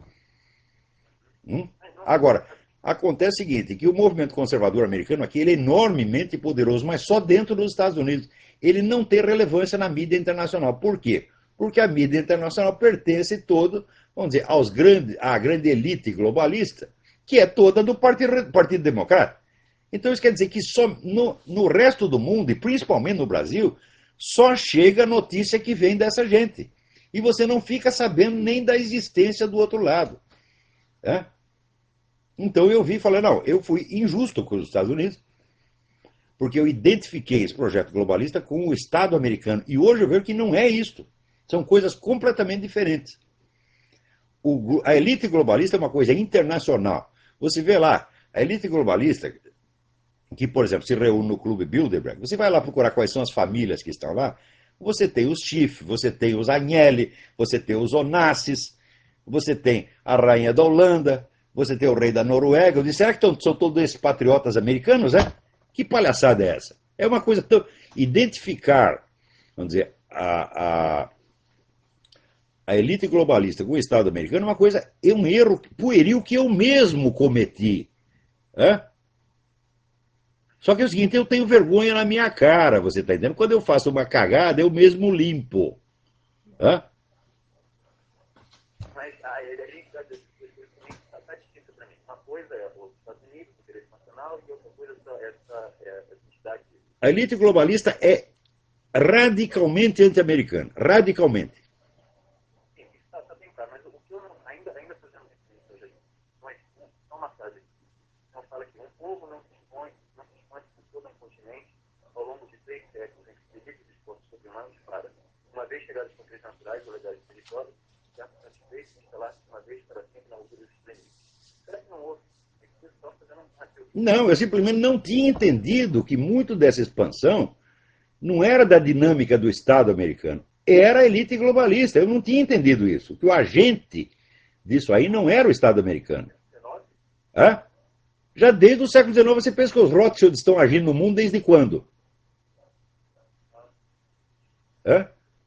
S1: Agora, acontece o seguinte, que o movimento conservador americano aqui ele é enormemente poderoso, mas só dentro dos Estados Unidos. Ele não tem relevância na mídia internacional. Por quê? Porque a mídia internacional pertence todo, vamos dizer, à grande elite globalista, que é toda do Partido Democrata. Então isso quer dizer que só no resto do mundo, e principalmente no Brasil, só chega a notícia que vem dessa gente. E você não fica sabendo nem da existência do outro lado. Né? Então eu vi e falei, não, eu fui injusto com os Estados Unidos, porque eu identifiquei esse projeto globalista com o Estado americano. E hoje eu vejo que não é isto. São coisas completamente diferentes. A elite globalista é uma coisa internacional. Você vê lá, a elite globalista, que, por exemplo, se reúne no Clube Bilderberg, você vai lá procurar quais são as famílias que estão lá, você tem os Schiff, você tem os Agnelli, você tem os Onassis, você tem a rainha da Holanda, você tem o rei da Noruega. Eu disse, será que são todos esses patriotas americanos, é? Que palhaçada é essa? É uma coisa tão... Identificar, vamos dizer, a elite globalista com o Estado americano é um erro pueril que eu mesmo cometi. É? Só que é o seguinte, eu tenho vergonha na minha cara, você está entendendo? Quando eu faço uma cagada, eu mesmo limpo. É?
S2: Mas a gente está distinta para mim. Uma coisa é os Estados Unidos, o interesse nacional, e outra coisa é essa entidade.
S1: A elite globalista é radicalmente anti-americana. Radicalmente.
S2: Sim, isso está bem claro, mas o que eu ainda fazendo referência hoje, mas só uma frase. Não fala que um povo não se expõe por todo um continente ao longo de 3 séculos em que se dedica de esforços sobre-humanos para, uma vez chegados com crises naturais ou legais territórios, certo satisfeito e instalar-se uma vez para sempre na altura dos limites. Será que não houve? É que você só fazendo um raciocínio.
S1: Não, eu simplesmente não tinha entendido que muito dessa expansão não era da dinâmica do Estado americano, era a elite globalista. Eu não tinha entendido isso, que o agente disso aí não era o Estado americano. Hã? Já desde o século XIX, você pensa que os Rothschilds estão agindo no mundo desde quando? Hã?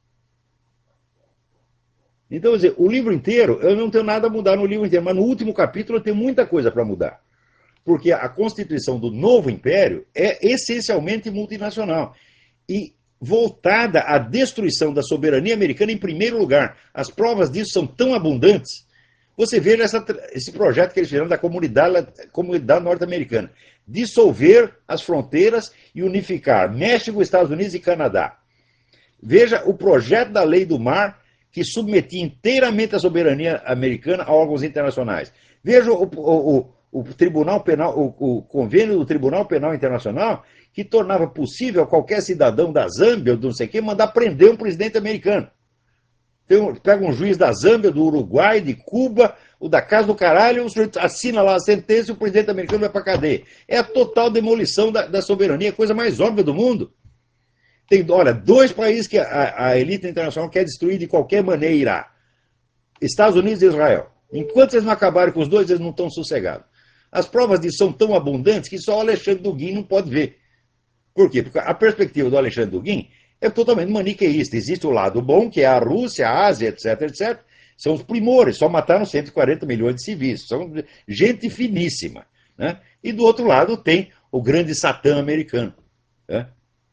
S1: Então, quer dizer, o livro inteiro, eu não tenho nada a mudar no livro inteiro, mas no último capítulo eu tenho muita coisa para mudar. Porque a constituição do novo império é essencialmente multinacional e voltada à destruição da soberania americana em primeiro lugar. As provas disso são tão abundantes. Você vê esse projeto que eles fizeram da comunidade norte-americana. Dissolver as fronteiras e unificar México, Estados Unidos e Canadá. Veja o projeto da lei do mar que submetia inteiramente a soberania americana a órgãos internacionais. Veja o Tribunal Penal, o convênio do Tribunal Penal Internacional que tornava possível a qualquer cidadão da Zâmbia ou do não sei o que mandar prender um presidente americano. Pega um juiz da Zâmbia, do Uruguai, de Cuba, o da Casa do Caralho, o sujeito assina lá a sentença e o presidente americano vai para a cadeia. É a total demolição da soberania, a coisa mais óbvia do mundo. Tem, olha, 2 países que a elite internacional quer destruir de qualquer maneira. Estados Unidos e Israel. Enquanto eles não acabarem com os 2, eles não estão sossegados. As provas disso são tão abundantes que só o Alexandre Dugin não pode ver. Por quê? Porque a perspectiva do Alexandre Dugin é totalmente maniqueísta. Existe o lado bom, que é a Rússia, a Ásia, etc, etc. São os primores, só mataram 140 milhões de civis. São gente finíssima. Né? E do outro lado tem o grande Satã americano. Né?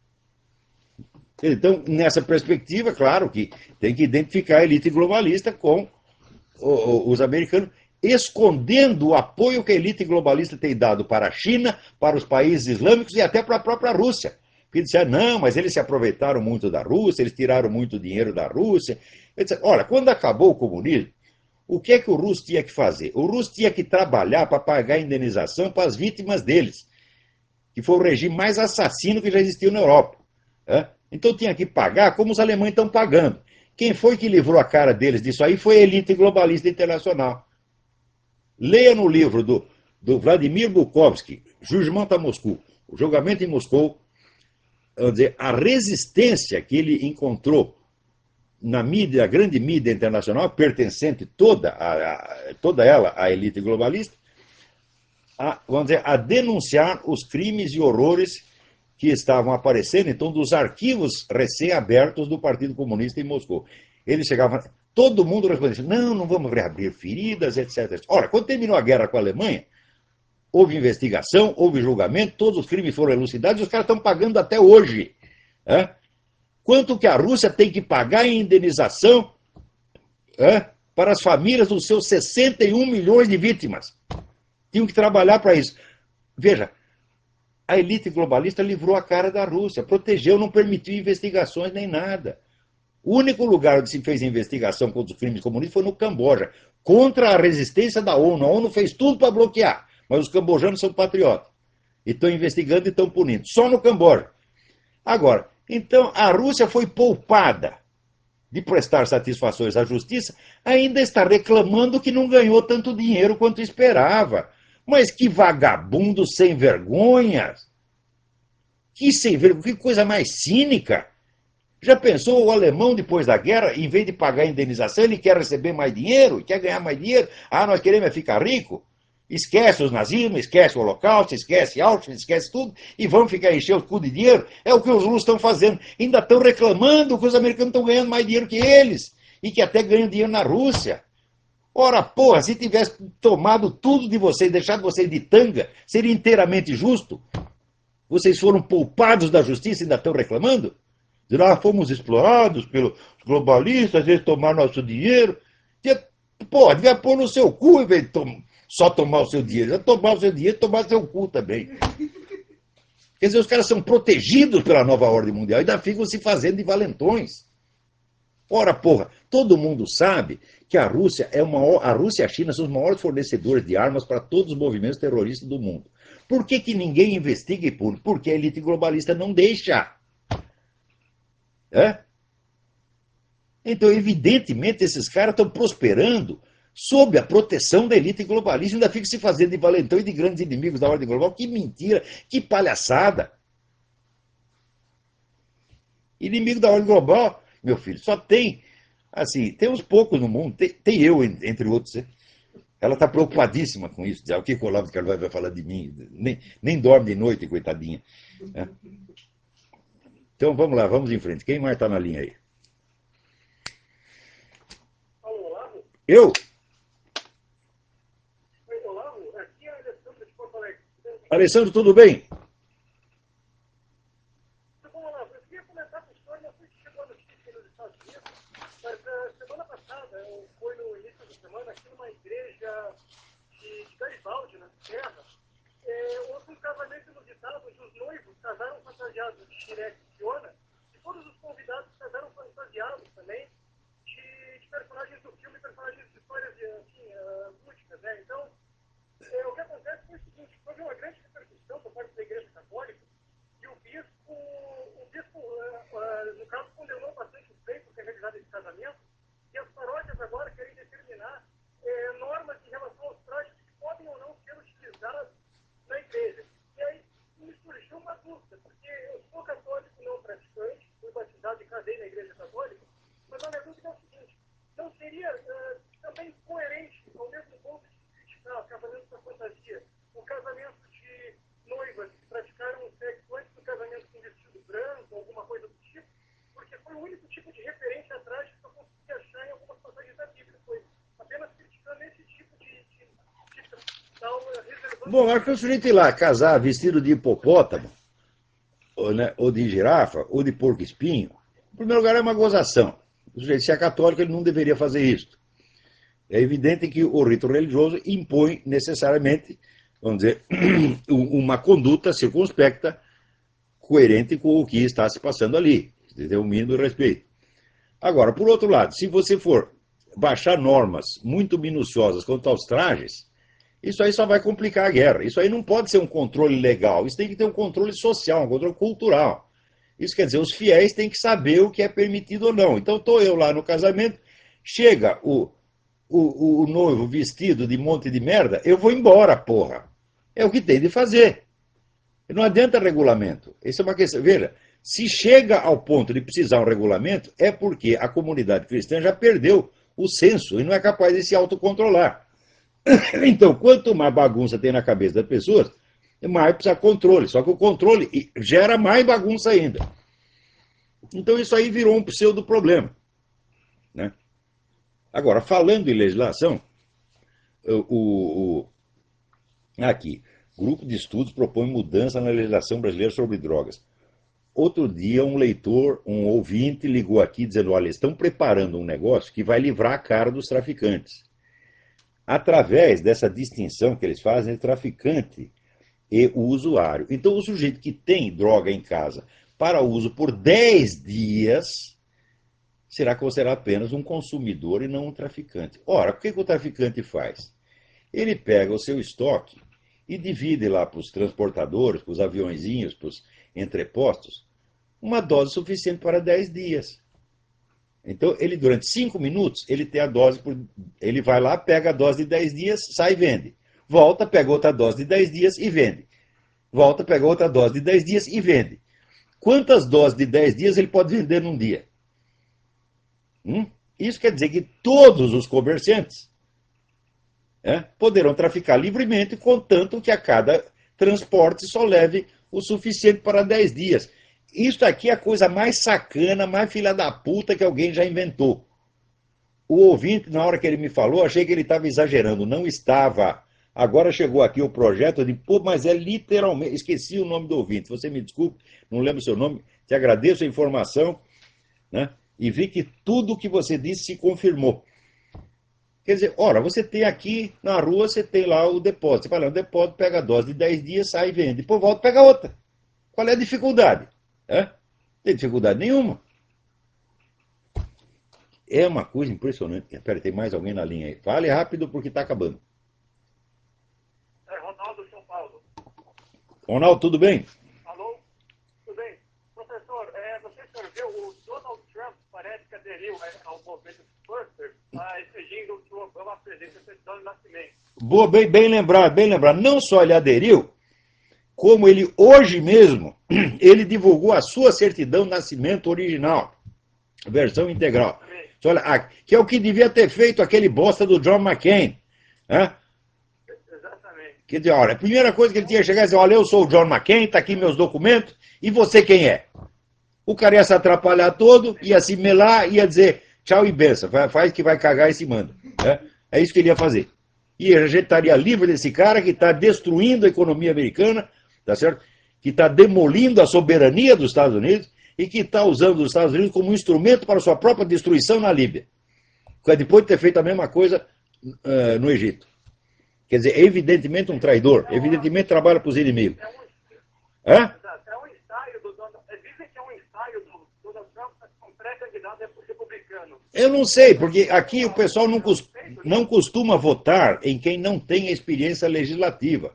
S1: Então, nessa perspectiva, claro que tem que identificar a elite globalista com os americanos, escondendo o apoio que a elite globalista tem dado para a China, para os países islâmicos e até para a própria Rússia. Porque disseram, não, mas eles se aproveitaram muito da Rússia, eles tiraram muito dinheiro da Rússia. Olha, quando acabou o comunismo, o que é que o russo tinha que fazer? O russo tinha que trabalhar para pagar indenização para as vítimas deles, que foi o regime mais assassino que já existiu na Europa. Né? Então tinha que pagar como os alemães estão pagando. Quem foi que livrou a cara deles disso aí foi a elite globalista internacional. Leia no livro do Vladimir Bukovsky, Judgment a Moscou, o julgamento em Moscou, vamos dizer, a resistência que ele encontrou na mídia, a grande mídia internacional, pertencente toda ela à elite globalista, vamos dizer, a denunciar os crimes e horrores que estavam aparecendo, então, dos arquivos recém-abertos do Partido Comunista em Moscou. Eles chegavam, todo mundo respondia, não vamos reabrir feridas, etc. Ora, quando terminou a guerra com a Alemanha, houve investigação, houve julgamento, todos os crimes foram elucidados e os caras estão pagando até hoje. Né? Quanto que a Rússia tem que pagar em indenização para as famílias dos seus 61 milhões de vítimas? Tinham que trabalhar para isso. Veja, a elite globalista livrou a cara da Rússia, protegeu, não permitiu investigações nem nada. O único lugar onde se fez investigação contra os crimes comunistas foi no Camboja, contra a resistência da ONU. A ONU fez tudo para bloquear, mas os cambojanos são patriotas. E estão investigando e estão punindo. Só no Camboja. Agora, então a Rússia foi poupada de prestar satisfações à justiça, ainda está reclamando que não ganhou tanto dinheiro quanto esperava. Mas que vagabundo sem vergonha! Que sem vergonha, que coisa mais cínica! Já pensou o alemão depois da guerra, em vez de pagar a indenização, ele quer receber mais dinheiro, quer ganhar mais dinheiro? Ah, nós queremos ficar rico? Esquece os nazismos, esquece o Holocausto, esquece Auschwitz, esquece tudo, e vão ficar encher o cu de dinheiro. É o que os russos estão fazendo. Ainda estão reclamando que os americanos estão ganhando mais dinheiro que eles, e que até ganham dinheiro na Rússia. Ora, porra, se tivesse tomado tudo de vocês, deixado vocês de tanga, seria inteiramente justo. Vocês foram poupados da justiça e ainda estão reclamando? Dizendo, fomos explorados pelos globalistas, eles tomaram nosso dinheiro. Porra, devia pôr no seu cu em vez de só tomar o seu dinheiro. Devia tomar o seu dinheiro e tomar seu cu também. Quer dizer, os caras são protegidos pela nova ordem mundial e ainda ficam se fazendo de valentões. Ora, porra, todo mundo sabe que a Rússia e a China são os maiores fornecedores de armas para todos os movimentos terroristas do mundo. Por que ninguém investiga e pune? Porque a elite globalista não deixa. Então, evidentemente, esses caras estão prosperando sob a proteção da elite globalista, ainda fica se fazendo de valentão e de grandes inimigos da ordem global. Que mentira, que palhaçada. Inimigo da ordem global, meu filho, só tem, assim, tem uns poucos no mundo, tem eu, entre outros. Ela está preocupadíssima com isso. O que o Olavo de Carvalho vai falar de mim? Nem dorme de noite, coitadinha. Então, vamos lá, vamos em frente. Quem mais está na linha aí?
S2: Alô, Olavo?
S1: Eu?
S2: Oi, Olavo? Aqui é a Alessandra de Porto Alegre.
S1: Alessandro, tudo bem?
S2: Tudo bom, Olavo? Eu queria comentar com o senhor, não sei se chegou a notícia nos Estados Unidos, mas semana passada, foi no início da semana, aqui numa igreja de Garibaldi, na Serra, houve um casamento inusitado onde os noivos casaram fantasiados de Shrek e Fiona, e todos os convidados casaram fantasiados também de personagens do filme, personagens de histórias assim, lúdicas, né? Então, o que acontece foi o seguinte, houve uma grande repercussão por parte da Igreja Católica, e o bispo no caso, condenou bastante o feito que é realizado esse casamento, e as paróquias agora querem determinar normas em relação aos trajes que podem ou não ser utilizados na igreja. E aí me surgiu uma dúvida, porque eu sou católico não praticante, fui batizado e casei na igreja católica, mas a minha dúvida é o seguinte, não seria também coerente, ao mesmo ponto de criticar o casamento da fantasia, o casamento de noivas que praticaram o sexo antes do casamento com vestido branco, alguma coisa do tipo, porque foi o único tipo de referência atrás que eu consegui achar em algumas passagens da Bíblia. Foi apenas criticando esse tipo de tal reservando.
S1: Bom, acho que o sujeito ir lá casar vestido de hipopótamo, ou de girafa, ou de porco-espinho, em primeiro lugar é uma gozação. Se é católico, ele não deveria fazer isso. É evidente que o rito religioso impõe necessariamente, vamos dizer, uma conduta circunspecta, coerente com o que está se passando ali. Você tem um mínimo de respeito. Agora, por outro lado, se você for baixar normas muito minuciosas quanto aos trajes, isso aí só vai complicar a guerra. Isso aí não pode ser um controle legal, isso tem que ter um controle social, um controle cultural. Isso quer dizer, os fiéis têm que saber o que é permitido ou não. Então, estou eu lá no casamento, chega o noivo vestido de monte de merda, eu vou embora, porra. É o que tem de fazer. Não adianta regulamento. Isso é uma questão. Veja, se chega ao ponto de precisar um regulamento, é porque a comunidade cristã já perdeu o senso e não é capaz de se autocontrolar. Então, quanto mais bagunça tem na cabeça das pessoas, mais precisa controle. Só que o controle gera mais bagunça ainda. Então, isso aí virou um pseudo-problema. Né? Agora, falando em legislação, aqui, grupo de estudos propõe mudança na legislação brasileira sobre drogas. Outro dia, um leitor, um ouvinte, ligou aqui dizendo: olha, estão preparando um negócio que vai livrar a cara dos traficantes. Através dessa distinção que eles fazem entre traficante e o usuário. Então, o sujeito que tem droga em casa para uso por 10 dias será considerado apenas um consumidor e não um traficante. Ora, o que o traficante faz? Ele pega o seu estoque e divide lá para os transportadores, para os aviõezinhos, para os entrepostos, uma dose suficiente para 10 dias. Então, ele durante 5 minutos, ele tem a dose, ele vai lá, pega a dose de 10 dias, sai e vende. Volta, pega outra dose de 10 dias e vende. Volta, pega outra dose de 10 dias e vende. Quantas doses de 10 dias ele pode vender num dia? Isso quer dizer que todos os comerciantes poderão traficar livremente, contanto que a cada transporte só leve o suficiente para 10 dias. Isso aqui é a coisa mais sacana, mais filha da puta que alguém já inventou. O ouvinte, na hora que ele me falou, achei que ele estava exagerando. Não estava. Agora chegou aqui o projeto de, pô, mas é literalmente, esqueci o nome do ouvinte, você me desculpe, não lembro o seu nome, te agradeço a informação, né? E vi que tudo o que você disse se confirmou. Quer dizer, ora, você tem aqui na rua, você tem lá o depósito. Você fala, o depósito pega a dose de 10 dias, sai e vende. Depois volta e pega outra. Qual é a dificuldade? Não tem dificuldade nenhuma. É uma coisa impressionante. Espera, tem mais alguém na linha aí. Fale rápido porque está acabando.
S2: É Ronaldo, São Paulo.
S1: Ronaldo, tudo bem?
S2: Alô? Tudo bem? Professor, você viu, o Donald Trump parece que aderiu ao movimento Buster, exigindo que o Obama apresente a certidão de nascimento.
S1: Boa, bem lembrado, bem lembrado. Não só ele aderiu, como ele hoje mesmo, ele divulgou a sua certidão de nascimento original, versão integral. Olha, que é o que devia ter feito aquele bosta do John McCain.
S2: Exatamente.
S1: Quer dizer, olha, a primeira coisa que ele tinha que chegar e dizer, olha, eu sou o John McCain, tá aqui meus documentos, e você quem é? O cara ia se atrapalhar todo, ia se melar, ia dizer tchau e benção, faz que vai cagar e se manda. É isso que ele ia fazer. E a gente estaria livre desse cara que está destruindo a economia americana, tá certo? Que está demolindo a soberania dos Estados Unidos e que está usando os Estados Unidos como um instrumento para sua própria destruição na Líbia. Depois de ter feito a mesma coisa no Egito. Quer dizer, é evidentemente um traidor, evidentemente trabalha para os inimigos.
S2: É um ensaio do Donald Trump. Dizem que é um ensaio do Donald Trump como pré-candidato republicano.
S1: Eu não sei, porque aqui o pessoal não costuma votar em quem não tem experiência legislativa.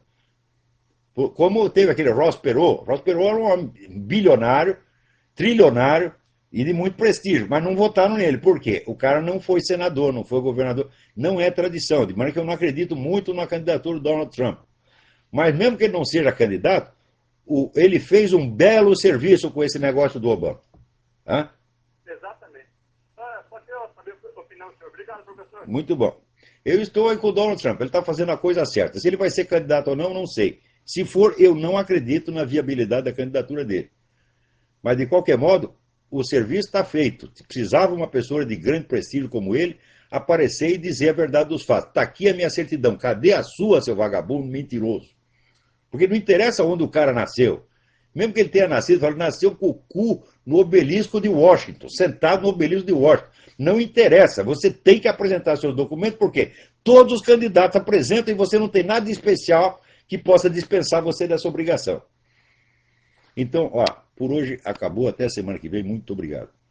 S1: Como teve aquele Ross Perot. Ross Perot era um homem bilionário, trilionário e de muito prestígio, mas não votaram nele. Por quê? O cara não foi senador, não foi governador. Não é tradição, de maneira que eu não acredito muito na candidatura do Donald Trump. Mas mesmo que ele não seja candidato, ele fez um belo serviço com esse negócio do Obama.
S2: Exatamente. Pode saber a opinião do senhor. Obrigado, professor.
S1: Muito bom. Eu estou aí com o Donald Trump, ele está fazendo a coisa certa. Se ele vai ser candidato ou não, não sei. Se for, eu não acredito na viabilidade da candidatura dele. Mas, de qualquer modo, o serviço está feito. Precisava uma pessoa de grande prestígio como ele aparecer e dizer a verdade dos fatos. Está aqui a minha certidão. Cadê a sua, seu vagabundo mentiroso? Porque não interessa onde o cara nasceu. Mesmo que ele tenha nascido, fala, nasceu com o cu no obelisco de Washington, sentado no obelisco de Washington. Não interessa, você tem que apresentar seus documentos, porque todos os candidatos apresentam e você não tem nada de especial que possa dispensar você dessa obrigação. Então, ó, por hoje acabou, até a semana que vem, muito obrigado.